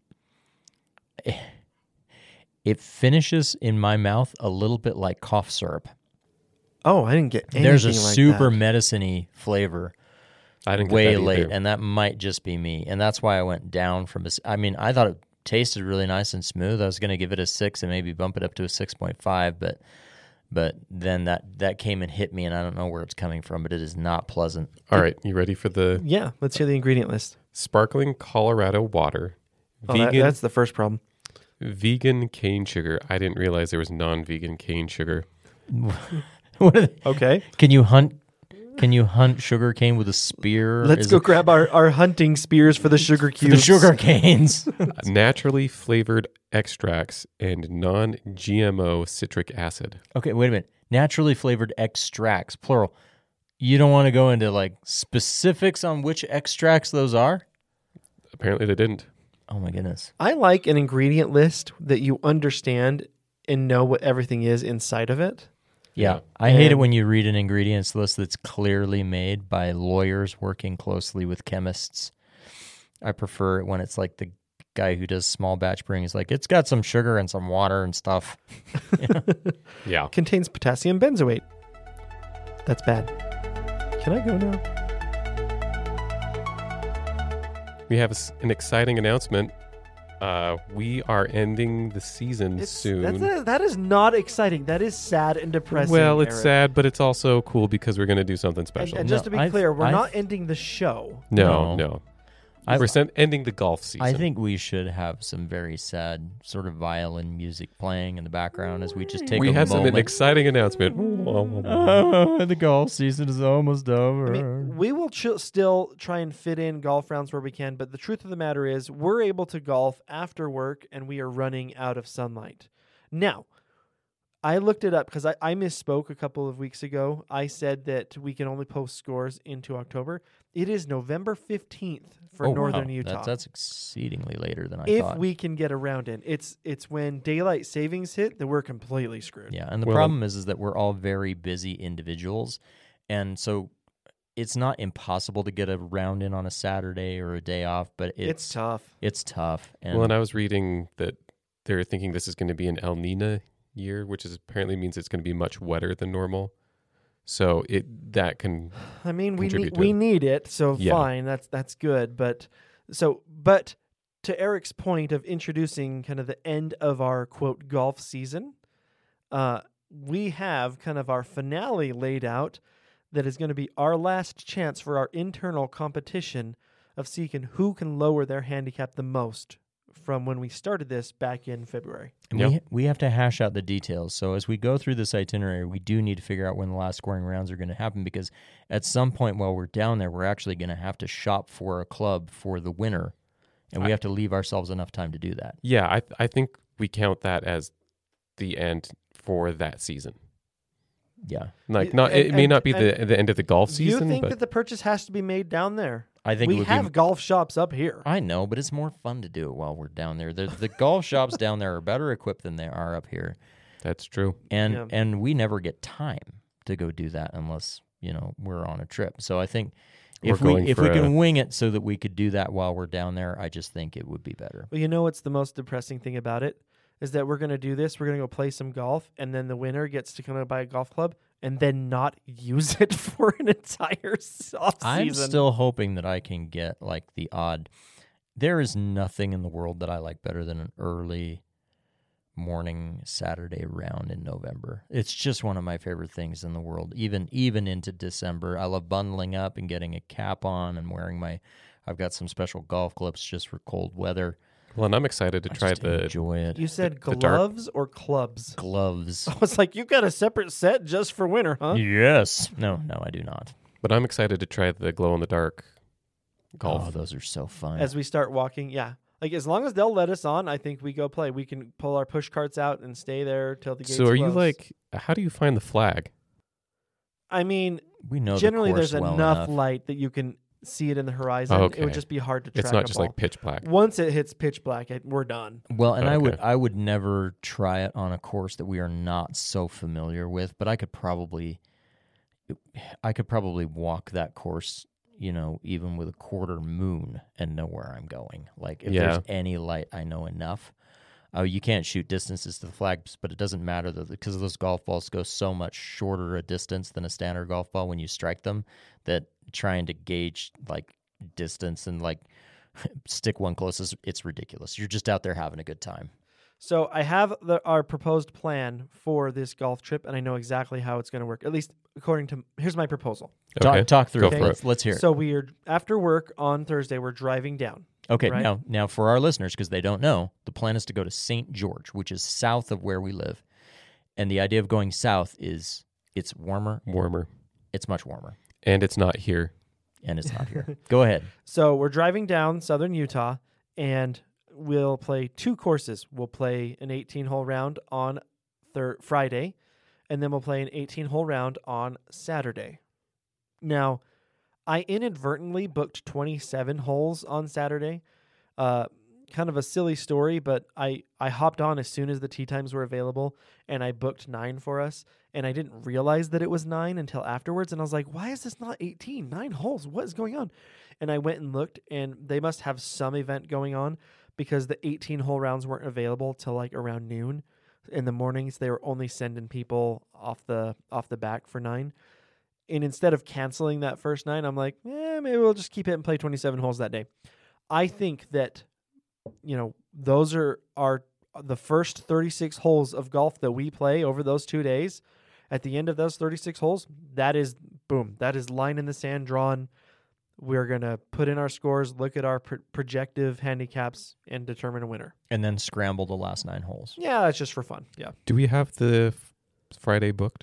it finishes in my mouth a little bit like cough syrup. Oh, I didn't get anything There's a like super that. medicine-y flavor I didn't get way that late, either. and that might just be me. And that's why I went down from I mean, I thought it tasted really nice and smooth. I was going to give it a 6 and maybe bump it up to a 6.5, but then that came and hit me, and I don't know where it's coming from, but it is not pleasant. All right, you ready for the Yeah, let's hear the ingredient list. sparkling Colorado water, Oh, vegan that's the first problem. vegan cane sugar. I didn't realize there was non-vegan cane sugar. What are they? Okay, Can you hunt sugar cane with a spear? let's go grab our hunting spears for the sugar for cubes. the sugar canes. Naturally flavored extracts and non-GMO citric acid. Okay, wait a minute. Naturally flavored extracts, plural. You don't want to go into like specifics on which extracts those are? Apparently they didn't. Oh my goodness. I like an ingredient list that you understand and know what everything is inside of it. Yeah, I hate it when you read an ingredients list that's clearly made by lawyers working closely with chemists. I prefer it when it's like the guy who does small batch brewing is like, it's got some sugar and some water and stuff. Yeah. Contains potassium benzoate. That's bad. Can I go now? We have an exciting announcement. We are ending the season soon. That is not exciting. That is sad and depressing. Well, it's Eric. sad, but it's also cool because we're going to do something special. And just to be No, clear, we're I've- not ending the show. No. We're ending the golf season. I think we should have some very sad sort of violin music playing in the background as we just take we a have an moment. exciting announcement. The golf season is almost over. I mean, we will still try and fit in golf rounds where we can, but the truth of the matter is we're able to golf after work and we are running out of sunlight. Now, I looked it up because I misspoke a couple of weeks ago. I said that we can only post scores into October. It is November 15th for Oh, Northern wow. Utah. That's exceedingly later than I if thought. we can get around it. It's when daylight savings hit that we're completely screwed. Yeah, and the Well, problem is that we're all very busy individuals, and so it's not impossible to get a round in on a Saturday or a day off, but It's tough. It's tough. And Well, and I was reading that they're thinking this is going to be an El Nino year, which apparently means it's going to be much wetter than normal. So that can I mean, we contribute to we it. need it, so Yeah. fine. That's good. But to Eric's point of introducing kind of the end of our quote golf season, we have kind of our finale laid out. That is going to be our last chance for our internal competition of seeing who can lower their handicap the most from when we started this back in February. And Yep. we have to hash out the details. So as we go through this itinerary, we do need to figure out when the last scoring rounds are going to happen, because at some point while we're down there, we're actually going to have to shop for a club for the winner, and we have to leave ourselves enough time to do that. Yeah, I think we count that as the end for that season. Yeah, Like Y- it may and- not be and the end of the golf Do season, you think but that the purchase has to be made down there? I think it We would have be. golf shops up here. I know, but it's more fun to do it while we're down there. The golf shops down there are better equipped than they are up here, that's true. and Yeah. and we never get time to go do that unless we're on a trip. So I think if We're going we for can wing it so that we could do that while we're down there, I just think it would be better. Well, you know what's the most depressing thing about it is that we're going to do this. We're going to go play some golf, and then the winner gets to come and buy a golf club and then not use it for an entire off I'm season. still hoping that I can get like the odd. There is nothing in the world that I like better than an early morning Saturday round in November. It's just one of my favorite things in the world, even into December. I love bundling up and getting a cap on and wearing I've got some special golf clips just for cold weather. Well, and I'm excited to try Enjoy it. You said the dark- gloves or clubs? Gloves. I was like, you got a separate set just for winter, huh? Yes. No, I do not. But I'm excited to try the glow-in-the-dark golf. Oh, those are so fun. As we start walking, yeah. Like, as long as they'll let us on, I think we go play. We can pull our push carts out and stay there till the gates So are you close. like, how do you find the flag? I mean, we know generally the course there's well enough light that you can see it in the horizon. Okay. It would just be hard to track It's not a just ball. like pitch black. Once it hits pitch black, we're done. Well, and Okay. I would never try it on a course that we are not so familiar with, but I could probably walk that course, even with a quarter moon and know where I'm going. Like if there's any light, I know enough. You can't shoot distances to the flags, but it doesn't matter because those golf balls go so much shorter a distance than a standard golf ball when you strike them that trying to gauge like distance and like stick one closest, it's ridiculous. You're just out there having a good time. So I have our proposed plan for this golf trip, and I know exactly how it's going to work. At least according to here's my proposal. Okay. Talk through Go it. for it. Let's hear it. So we are after work on Thursday. We're driving down. Okay, right? now for our listeners, because they don't know, the plan is to go to St. George, which is south of where we live. And the idea of going south is it's warmer. Warmer. It's much warmer. And it's not here. And it's not here. Go ahead. So we're driving down southern Utah, and we'll play two courses. We'll play an 18-hole round on Friday, and then we'll play an 18-hole round on Saturday. Now, I inadvertently booked 27 holes on Saturday. Kind of a silly story, but I hopped on as soon as the tee times were available, and I booked 9 for us, and I didn't realize that it was 9 until afterwards, and I was like, why is this not 18? 9 holes? What is going on? And I went and looked, and they must have some event going on because the 18-hole rounds weren't available till like around noon. In the mornings, they were only sending people off the back for 9. And instead of canceling that first 9, I'm like, maybe we'll just keep it and play 27 holes that day. I think that, those are the first 36 holes of golf that we play over those 2 days. At the end of those 36 holes, that is line in the sand drawn. We're going to put in our scores, look at our projective handicaps, and determine a winner. And then scramble the last 9 holes. Yeah, that's just for fun. Yeah. Do we have the Friday booked?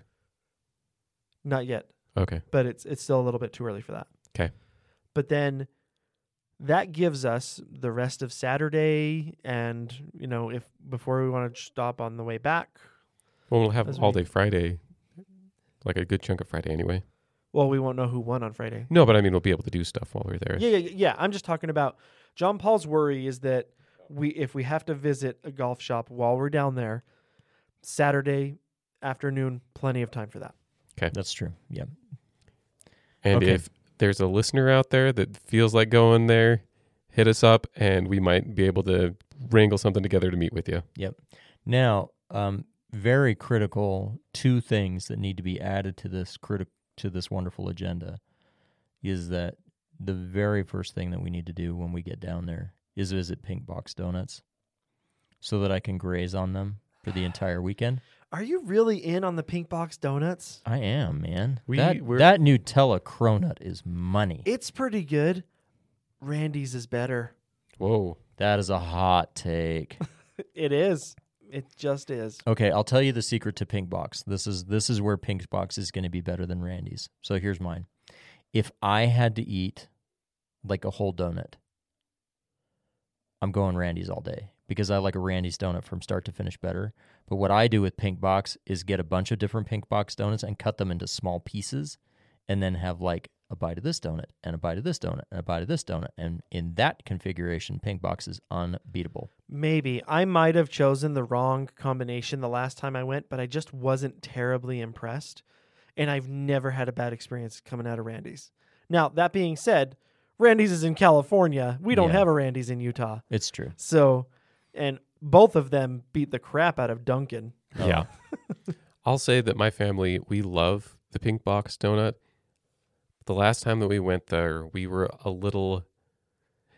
Not yet. Okay. But it's still a little bit too early for that. Okay. But then that gives us the rest of Saturday, and if before we want to stop on the way back. Well, we'll have As all we- day Friday, like a good chunk of Friday anyway. Well, we won't know who won on Friday. No, but I mean, we'll be able to do stuff while we're there. Yeah. I'm just talking about John Paul's worry is that if we have to visit a golf shop while we're down there, Saturday afternoon, plenty of time for that. That's true. Yeah. And Okay. if there's a listener out there that feels like going there, hit us up, and we might be able to wrangle something together to meet with you. Yep. Now, very critical 2 things that need to be added to this wonderful agenda is that the very first thing that we need to do when we get down there is visit Pink Box Donuts so that I can graze on them for the entire weekend. Are you really in on the Pink Box Donuts? I am, man. We're- That Nutella cronut is money. It's pretty good. Randy's is better. Whoa. That is a hot take. It is. It just is. Okay, I'll tell you the secret to Pink Box. This is where Pink Box is going to be better than Randy's. So here's mine. If I had to eat like a whole donut, I'm going Randy's all day because I like a Randy's donut from start to finish better. But what I do with Pink Box is get a bunch of different Pink Box donuts and cut them into small pieces and then have like a bite of this donut and a bite of this donut and a bite of this donut. And in that configuration, Pink Box is unbeatable. Maybe. I might have chosen the wrong combination the last time I went, but I just wasn't terribly impressed. And I've never had a bad experience coming out of Randy's. Now, that being said, Randy's is in California. We don't Yeah. have a Randy's in Utah. It's true. So, and both of them beat the crap out of Dunkin'. Yeah. I'll say that my family, we love the Pink Box donut. The last time that we went there, we were a little...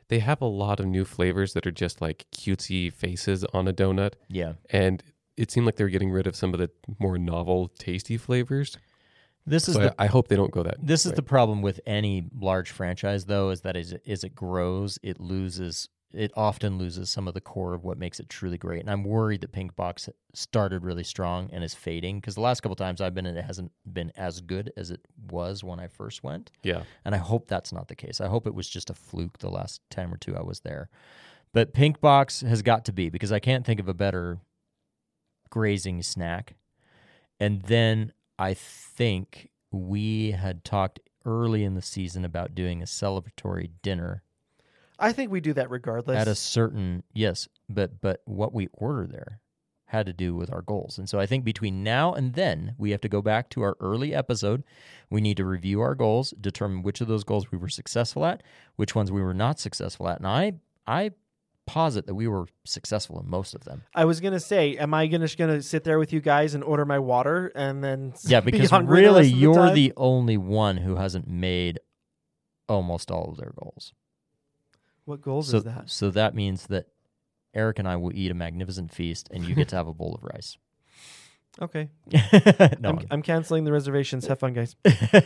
they have a lot of new flavors that are just like cutesy faces on a donut. Yeah. And it seemed like they were getting rid of some of the more novel, tasty flavors. This is So I hope they don't go that. This is way. the problem with any large franchise, though, is that as it grows, it often loses some of the core of what makes it truly great. And I'm worried that Pink Box started really strong and is fading, because the last couple times I've been in, it hasn't been as good as it was when I first went. Yeah. And I hope that's not the case. I hope it was just a fluke the last time or two I was there. But Pink Box has got to be, because I can't think of a better grazing snack. And then I think we had talked early in the season about doing a celebratory dinner I think we do that regardless. at a certain, yes, but what we order there had to do with our goals. And so I think between now and then, we have to go back to our early episode. We need to review our goals, determine which of those goals we were successful at, which ones we were not successful at. And I posit that we were successful in most of them. I was gonna say, am I gonna sit there with you guys and order my water and then Yeah, be because hungry the really rest of the you're time? the only one who hasn't made almost all of their goals. What goals So is that? so that means that Eric and I will eat a magnificent feast, and you get to have a bowl of rice. Okay, No, I'm canceling the reservations. Have fun, guys.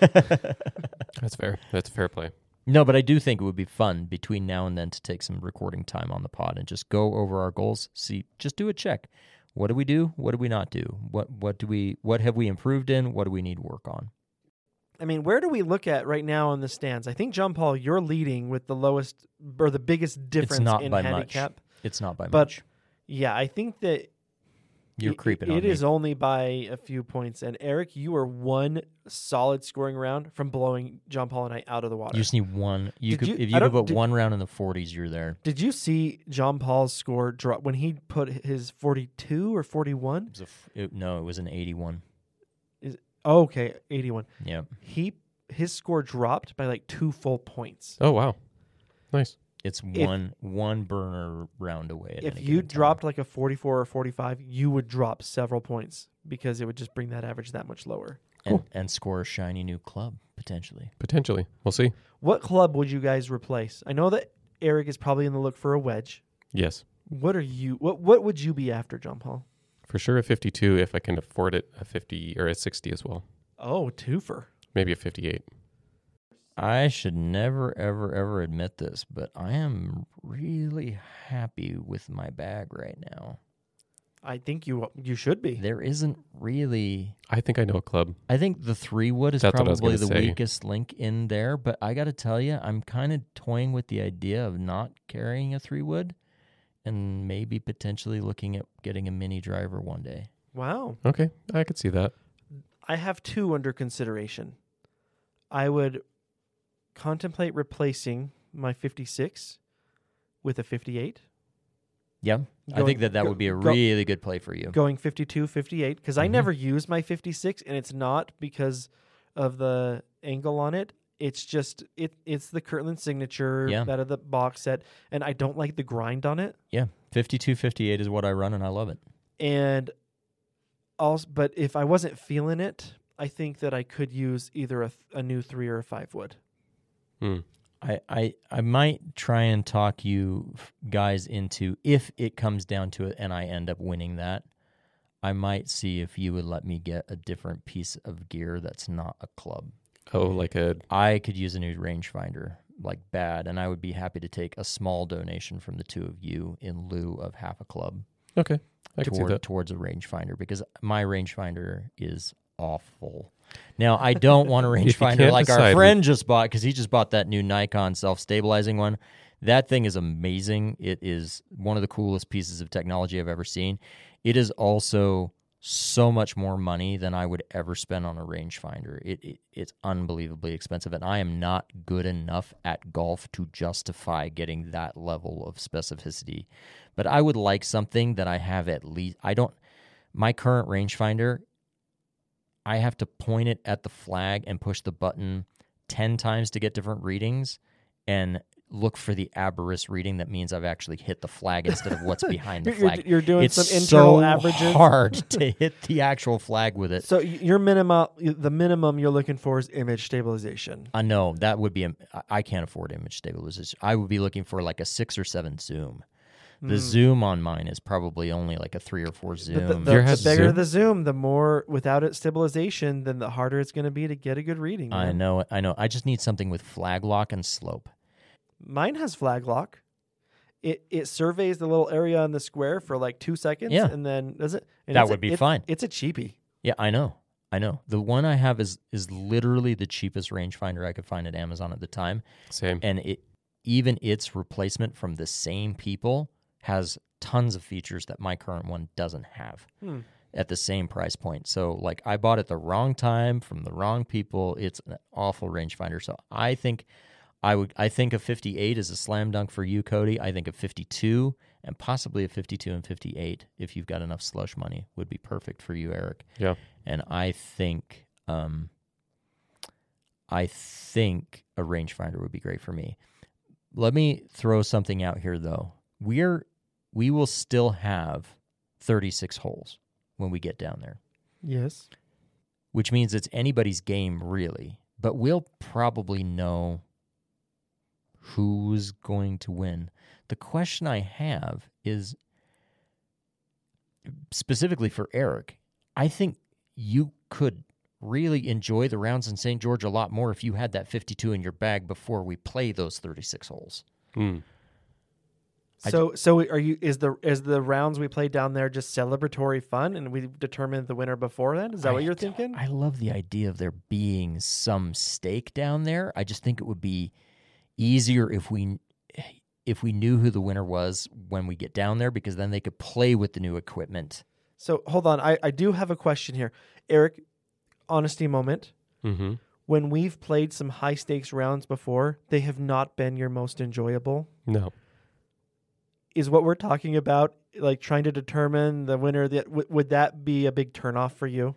That's fair. That's fair play. no, but I do think it would be fun between now and then to take some recording time on the pod and just go over our goals. Just do a check. What do we do? What do we not do? What have we improved in? What do we need work on? I mean, where do we look at right now on the stands? I think, John Paul, you're leading with the lowest or the biggest difference not in by handicap. much. It's not by But much. Yeah, I think that You're creeping on It me. is only by a few points. And Eric, you are one solid scoring round from blowing John Paul and I out of the water. You just need one. Did you- If I you don't- could put did- one round in the 40s, you're there. Did you see John Paul's score drop when he put his 42 or 41? No, it was an 81. Oh, okay, 81. Yeah. His score dropped by like 2 full points. Oh, wow. Nice. It's one burner round away. At If any you given time. dropped like a 44 or 45, you would drop several points because it would just bring that average that much lower. and score a shiny new club, potentially. Potentially. We'll see. What club would you guys replace? I know that Eric is probably in the look for a wedge. Yes. What would you be after, John Paul? For sure a 52 if I can afford it, a 50 or a 60 as well. Oh, twofer. Maybe a 58. I should never, ever, ever admit this, but I am really happy with my bag right now. I think you should be. There isn't really... I think I know a club. I think the 3-wood is That's what I was probably gonna the say. weakest link in there, but I got to tell you, I'm kind of toying with the idea of not carrying a 3-wood and maybe potentially looking at getting a mini driver one day. Wow. Okay. I could see that. I have 2 under consideration. I would contemplate replacing my 56 with a 58. Yeah, I think that would be a really good play for you. Going 52, 58, because I never use my 56, and it's not because of the angle on it. It's just, it's the Kirtland signature out of the box set, and I don't like the grind on it. Yeah, 52, 58 is what I run, and I love it. And also, but if I wasn't feeling it, I think that I could use either a new 3 or a 5-wood. I might try and talk you guys into, if it comes down to it and I end up winning that, I might see if you would let me get a different piece of gear that's not a club. Oh, like a... I could use a new rangefinder, like bad, and I would be happy to take a small donation from the two of you in lieu of half a club. Okay. I can see that. Towards a rangefinder, because my rangefinder is awful. Now, I don't want a rangefinder like our friend just bought, because he just bought that new Nikon self-stabilizing one. That thing is amazing. It is one of the coolest pieces of technology I've ever seen. It is also so much more money than I would ever spend on a rangefinder. It's unbelievably expensive, and I am not good enough at golf to justify getting that level of specificity. But I would like something that I have at least... My current rangefinder, I have to point it at the flag and push the button 10 times to get different readings. And look for the aberrant reading that means I've actually hit the flag instead of what's behind the You're- flag. you're doing it's some internal so averages. hard to hit the actual flag with it. So the minimum you're looking for is image stabilization. I know that would be. I can't afford image stabilization. I would be looking for like a 6 or 7 zoom. The zoom on mine is probably only like a 3 or 4 zoom. The bigger the zoom, the more without it stabilization, then the harder it's going to be to get a good reading. Man. I know. I just need something with flag lock and slope. Mine has flag lock. It surveys the little area on the square for like 2 seconds, Yeah. and then does it? And That would be fine. It's a cheapie. Yeah, I know. The one I have is literally the cheapest rangefinder I could find at Amazon at the time. Same. And even its replacement from the same people has tons of features that my current one doesn't have at the same price point. So, like, I bought it the wrong time from the wrong people. It's an awful rangefinder. So I think I think a 58 is a slam dunk for you, Cody. I think a 52 and possibly a 52 and 58, if you've got enough slush money, would be perfect for you, Eric. Yeah. And I think a rangefinder would be great for me. Let me throw something out here, though. We will still have 36 holes when we get down there, Yes. which means it's anybody's game, really. But we'll probably know who's going to win. The question I have is specifically for Eric. I think you could really enjoy the rounds in St. George a lot more if you had that 52 in your bag before we play those 36 holes. So is the rounds we play down there just celebratory fun, and we determine the winner before then? Is that what you're thinking? I love the idea of there being some stake down there. I just think it would be easier if we knew who the winner was when we get down there, because then they could play with the new equipment. So hold on, I do have a question here, Eric. Honesty moment. Mm-hmm. When we've played some high stakes rounds before, they have not been your most enjoyable. No. Is what we're talking about like trying to determine the winner? Would that be a big turnoff for you?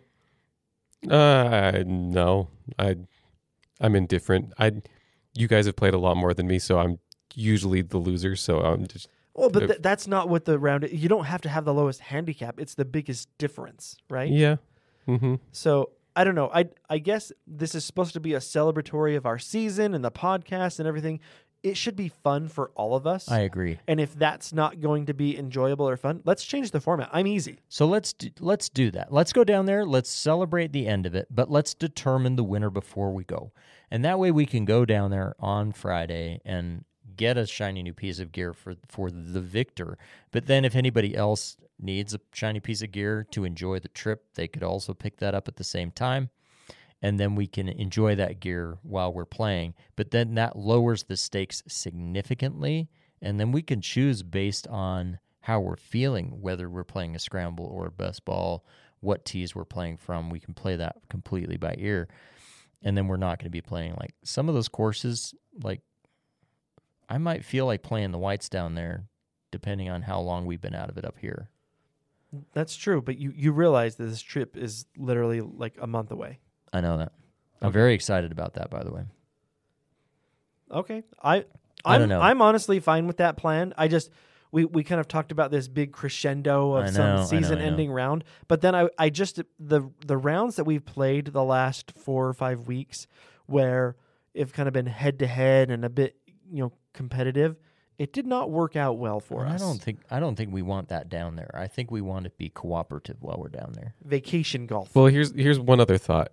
No. I'm indifferent. You guys have played a lot more than me, so I'm usually the loser. So I'm just. Well, but that's not what the round is. You don't have to have the lowest handicap. It's the biggest difference, right? Yeah. Mm-hmm. So I don't know. I guess this is supposed to be a celebratory of our season and the podcast and everything. It should be fun for all of us. I agree. And if that's not going to be enjoyable or fun, let's change the format. I'm easy. So let's do that. Let's go down there. Let's celebrate the end of it, but let's determine the winner before we go. And that way we can go down there on Friday and get a shiny new piece of gear for the victor. But then if anybody else needs a shiny piece of gear to enjoy the trip, they could also pick that up at the same time. And then we can enjoy that gear while we're playing. But then that lowers the stakes significantly. And then we can choose based on how we're feeling, whether we're playing a scramble or a best ball, what tees we're playing from. We can play that completely by ear. And then we're not going to be playing like some of those courses. Like I might feel like playing the whites down there, depending on how long we've been out of it up here. That's true. But you realize that this trip is literally like a month away. I know that. I'm very excited about that, by the way. Okay. I don't know. I'm honestly fine with that plan. I just we kind of talked about this big crescendo of some season-ending round, but then I just the rounds that we've played the last 4 or 5 weeks, where it's kind of been head-to-head and a bit competitive, it did not work out well for us. I don't think we want that down there. I think we want to be cooperative while we're down there. Vacation golf. Well, here's one other thought.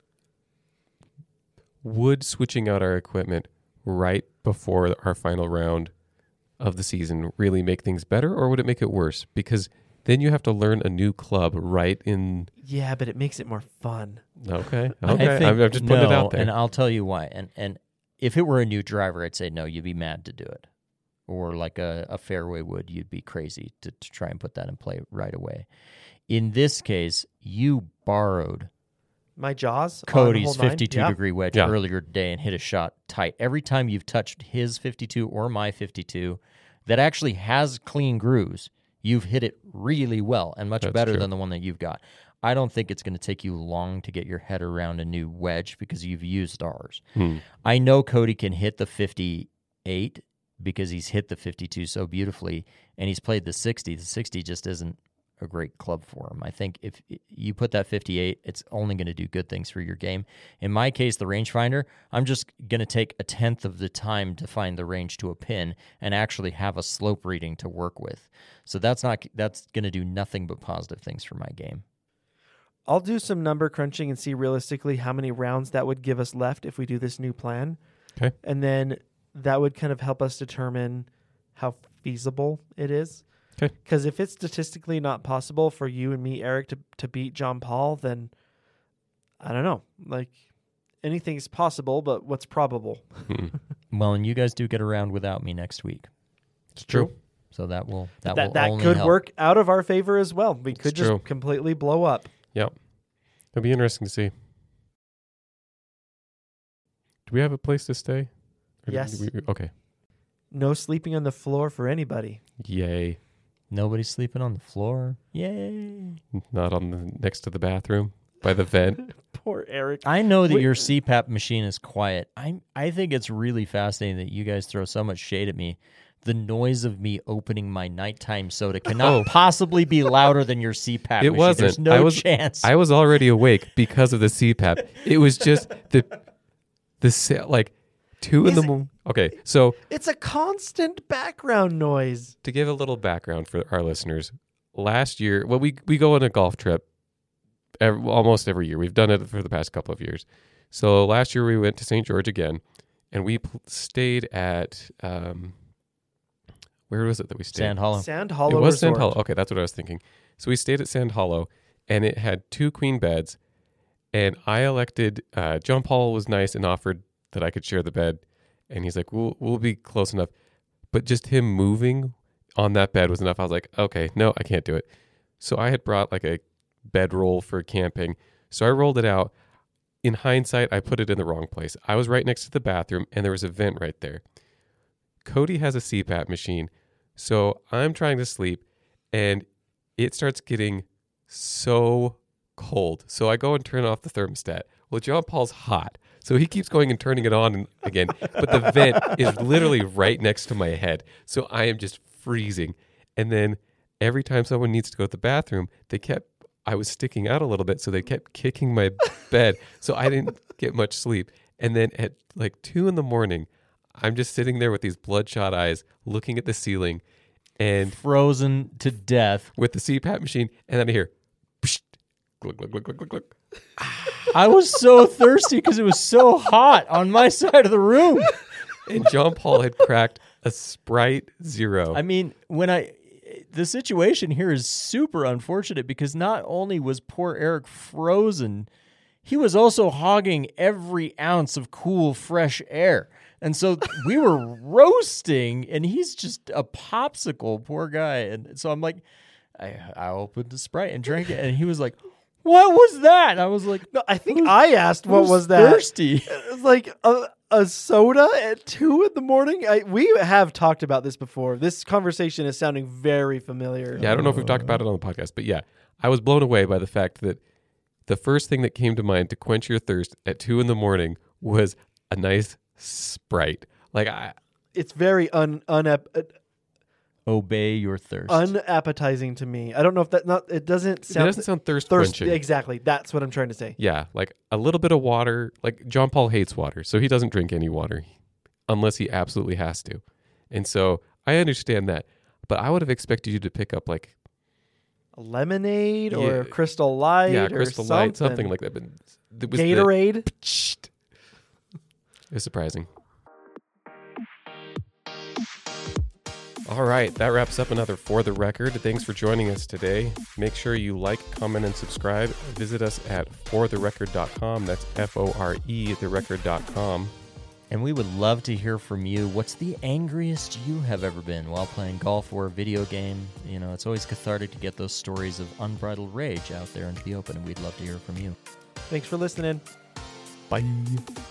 Would switching out our equipment right before our final round of the season really make things better, or would it make it worse? Because then you have to learn a new club right in. Yeah, but it makes it more fun. Okay. I think, I'm just putting it out there. And I'll tell you why. And if it were a new driver, I'd say no, you'd be mad to do it. Or like a fairway would, you'd be crazy to try and put that in play right away. In this case, you borrowed My jaws. Cody's on hole 9. 52-degree wedge earlier today and hit a shot tight. Every time you've touched his 52 or my 52 that actually has clean grooves, you've hit it really well and much better than the one that you've got. I don't think it's going to take you long to get your head around a new wedge because you've used ours. I know Cody can hit the 58 because he's hit the 52 so beautifully, and he's played the 60. The 60 just isn't a great club for him. I think if you put that 58, it's only going to do good things for your game. In my case, the rangefinder, I'm just going to take a tenth of the time to find the range to a pin and actually have a slope reading to work with. So that's going to do nothing but positive things for my game. I'll do some number crunching and see realistically how many rounds that would give us left if we do this new plan. Okay. And then that would kind of help us determine how feasible it is. Okay. Because if it's statistically not possible for you and me, Eric, to beat John Paul, then I don't know. Like, anything's possible, but what's probable? Well, and you guys do get around without me next week. It's true. So that will That only could help. work out of our favor as well. We could just true. completely blow up. Yep. It'll be interesting to see. Do we have a place to stay? Or Yes. Okay. No sleeping on the floor for anybody. Yay. Nobody's sleeping on the floor. Yay. Not on the next to the bathroom by the vent. Poor Eric. I know that Wait. your CPAP machine is quiet. I think it's really fascinating that you guys throw so much shade at me. The noise of me opening my nighttime soda cannot possibly be louder than your CPAP machine. It wasn't. There's no chance. I was already awake because of the CPAP. It was just like 2 in the morning. Okay, so It's a constant background noise. to give a little background for our listeners, last year, well, we go on a golf trip almost every year. We've done it for the past couple of years. So last year we went to St. George again, and we stayed at where was it that we stayed? Sand Hollow. Sand Hollow It was Resort. Sand Hollow. Okay, that's what I was thinking. So we stayed at Sand Hollow, and it had 2 queen beds, and I elected. John Paul was nice and offered that I could share the bed, and he's like, "We'll be close enough," but just him moving on that bed was enough. I was like, "Okay, no, I can't do it." So I had brought like a bedroll for camping, so I rolled it out. In hindsight, I put it in the wrong place. I was right next to the bathroom, and there was a vent right there. Cody has a CPAP machine, so I'm trying to sleep, and it starts getting so cold. So I go and turn off the thermostat. Well, John Paul's hot, so he keeps going and turning it on again, but the vent is literally right next to my head, so I am just freezing. And then every time someone needs to go to the bathroom, I was sticking out a little bit, so they kept kicking my bed, so I didn't get much sleep. And then at like 2 in the morning, I'm just sitting there with these bloodshot eyes looking at the ceiling and Frozen to death. with the CPAP machine, and then I hear psh, glug, glug, glug, glug, glug, glug. I was so thirsty because it was so hot on my side of the room. And John Paul had cracked a Sprite Zero. I mean, the situation here is super unfortunate because not only was poor Eric frozen, he was also hogging every ounce of cool, fresh air. And so we were roasting, and he's just a popsicle, poor guy. And so I'm like, I opened the Sprite and drank it, and he was like, "What was that?" And I was like, No, I think I asked what "Who's was that. thirsty?" It was like a soda at 2 in the morning. We have talked about this before. This conversation is sounding very familiar. Yeah, I don't know if we've talked about it on the podcast, but yeah, I was blown away by the fact that the first thing that came to mind to quench your thirst at 2 in the morning was a nice Sprite. Like It's very Obey your thirst. unappetizing to me. I don't know if it doesn't it sound doesn't sound thirst thirst. quenching. Exactly. That's what I'm trying to say. Yeah, like a little bit of water. Like John Paul hates water, so he doesn't drink any water unless he absolutely has to. And so I understand that, but I would have expected you to pick up like A lemonade or Yeah. a Crystal Light yeah, or Crystal something. Light, something like that. But it was Gatorade. It was surprising. All right, that wraps up another For the Record. Thanks for joining us today. Make sure you like, comment, and subscribe. Visit us at fortherecord.com. That's FORE, therecord.com. And we would love to hear from you. What's the angriest you have ever been while playing golf or a video game? You know, it's always cathartic to get those stories of unbridled rage out there into the open, and we'd love to hear from you. Thanks for listening. Bye.